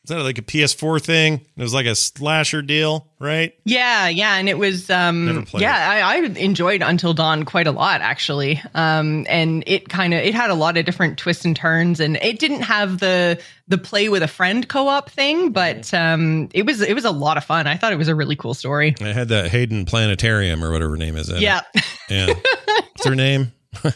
Is that like a PS4 thing? It was like a slasher deal, right? Yeah, and it was Never played it. I enjoyed Until Dawn quite a lot, actually. And it had a lot of different twists and turns, and it didn't have the play with a friend co-op thing, but it was a lot of fun. I thought it was a really cool story. I had that Hayden Planetarium or whatever her name is. Yeah. What's her name?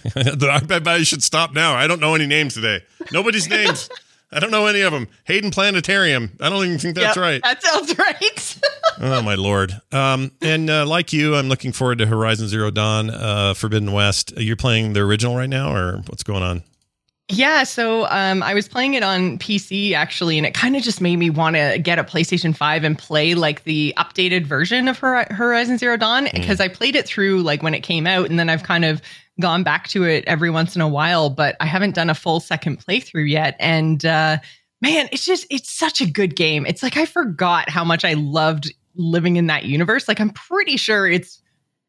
I bet I should stop now. I don't know any names today. Nobody's names. I don't know any of them. Hayden Planetarium. I don't even think that's right. That sounds right. Oh, my Lord. And like you, I'm looking forward to Horizon Zero Dawn, Forbidden West. You're playing the original right now, or what's going on? Yeah, so I was playing it on PC, actually, and it kind of just made me want to get a PlayStation 5 and play like the updated version of Horizon Zero Dawn, because I played it through like when it came out, and then I've kind of gone back to it every once in a while, but I haven't done a full second playthrough yet. And man, it's such a good game. It's like I forgot how much I loved living in that universe. Like I'm pretty sure it's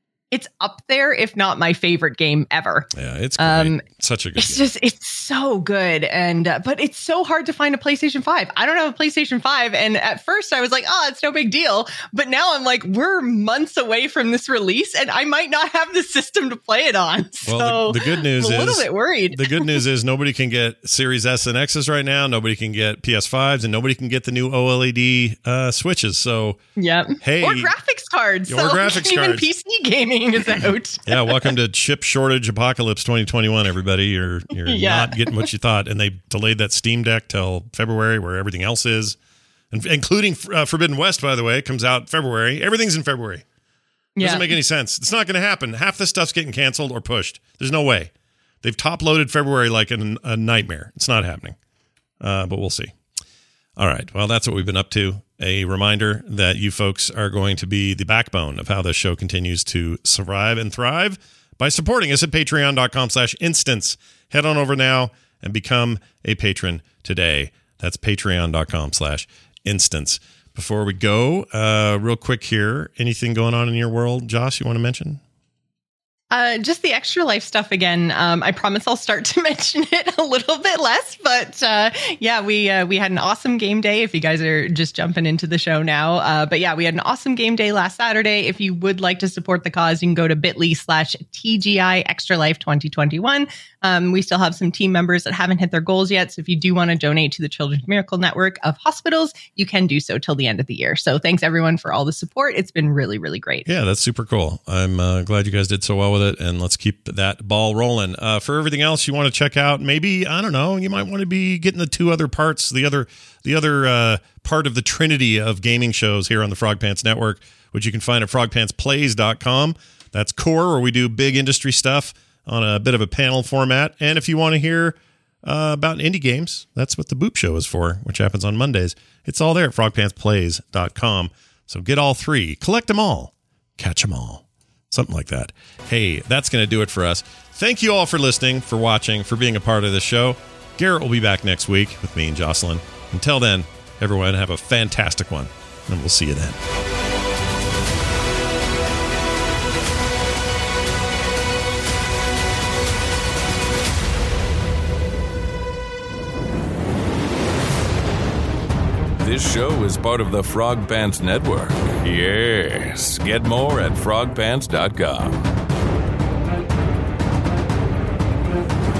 up there, if not my favorite game ever. Yeah, it's great. Such a good game. It's so good. And, but it's so hard to find a PlayStation 5. I don't have a PlayStation 5. And at first I was like, oh, it's no big deal. But now I'm like, we're months away from this release and I might not have the system to play it on. Well, the good news I'm a little bit worried. The good news is nobody can get Series S and X's right now. Nobody can get PS5s and nobody can get the new OLED Switches. So, hey. Or graphics cards. Or graphics even cards. PC gaming is out. Yeah, welcome to chip shortage apocalypse 2021, everybody. You're not getting what you thought, and they delayed that Steam Deck till February, where everything else is, and including Forbidden West. By the way, comes out February. Everything's in February. Doesn't make any sense. It's not going to happen. Half this stuff's getting canceled or pushed. There's no way. They've top loaded February like a nightmare. It's not happening, but we'll see. All right. Well, that's what we've been up to. A reminder that you folks are going to be the backbone of how this show continues to survive and thrive by supporting us at patreon.com/instance. Head on over now and become a patron today. That's patreon.com/instance. Before we go, real quick here, anything going on in your world, Josh, you want to mention? Just the Extra Life stuff again. I promise I'll start to mention it a little bit less, but we had an awesome game day. If you guys are just jumping into the show now, we had an awesome game day last Saturday. If you would like to support the cause, you can go to bit.ly/TGI Extra Life 2021. We still have some team members that haven't hit their goals yet, so if you do want to donate to the Children's Miracle Network of Hospitals, you can do so till the end of the year. So thanks everyone for all the support. It's been really, really great. Yeah, that's super cool. I'm glad you guys did so well with it, and let's keep that ball rolling. For everything else you want to check out, maybe, I don't know, you might want to be getting the two other parts, the other part of the trinity of gaming shows here on the Frog Pants Network, which you can find at frogpantsplays.com. That's Core, where we do big industry stuff on a bit of a panel format. And if you want to hear about indie games, that's what the Boop Show is for, which happens on Mondays. It's all there at frogpantsplays.com. So get all three. Collect them all. Catch them all. Something like that. Hey, that's going to do it for us. Thank you all for listening, for watching, for being a part of this show. Garrett will be back next week with me and Jocelyn. Until then, everyone have a fantastic one, and we'll see you then. This show is part of the Frog Pants Network. Yes. Get more at frogpants.com.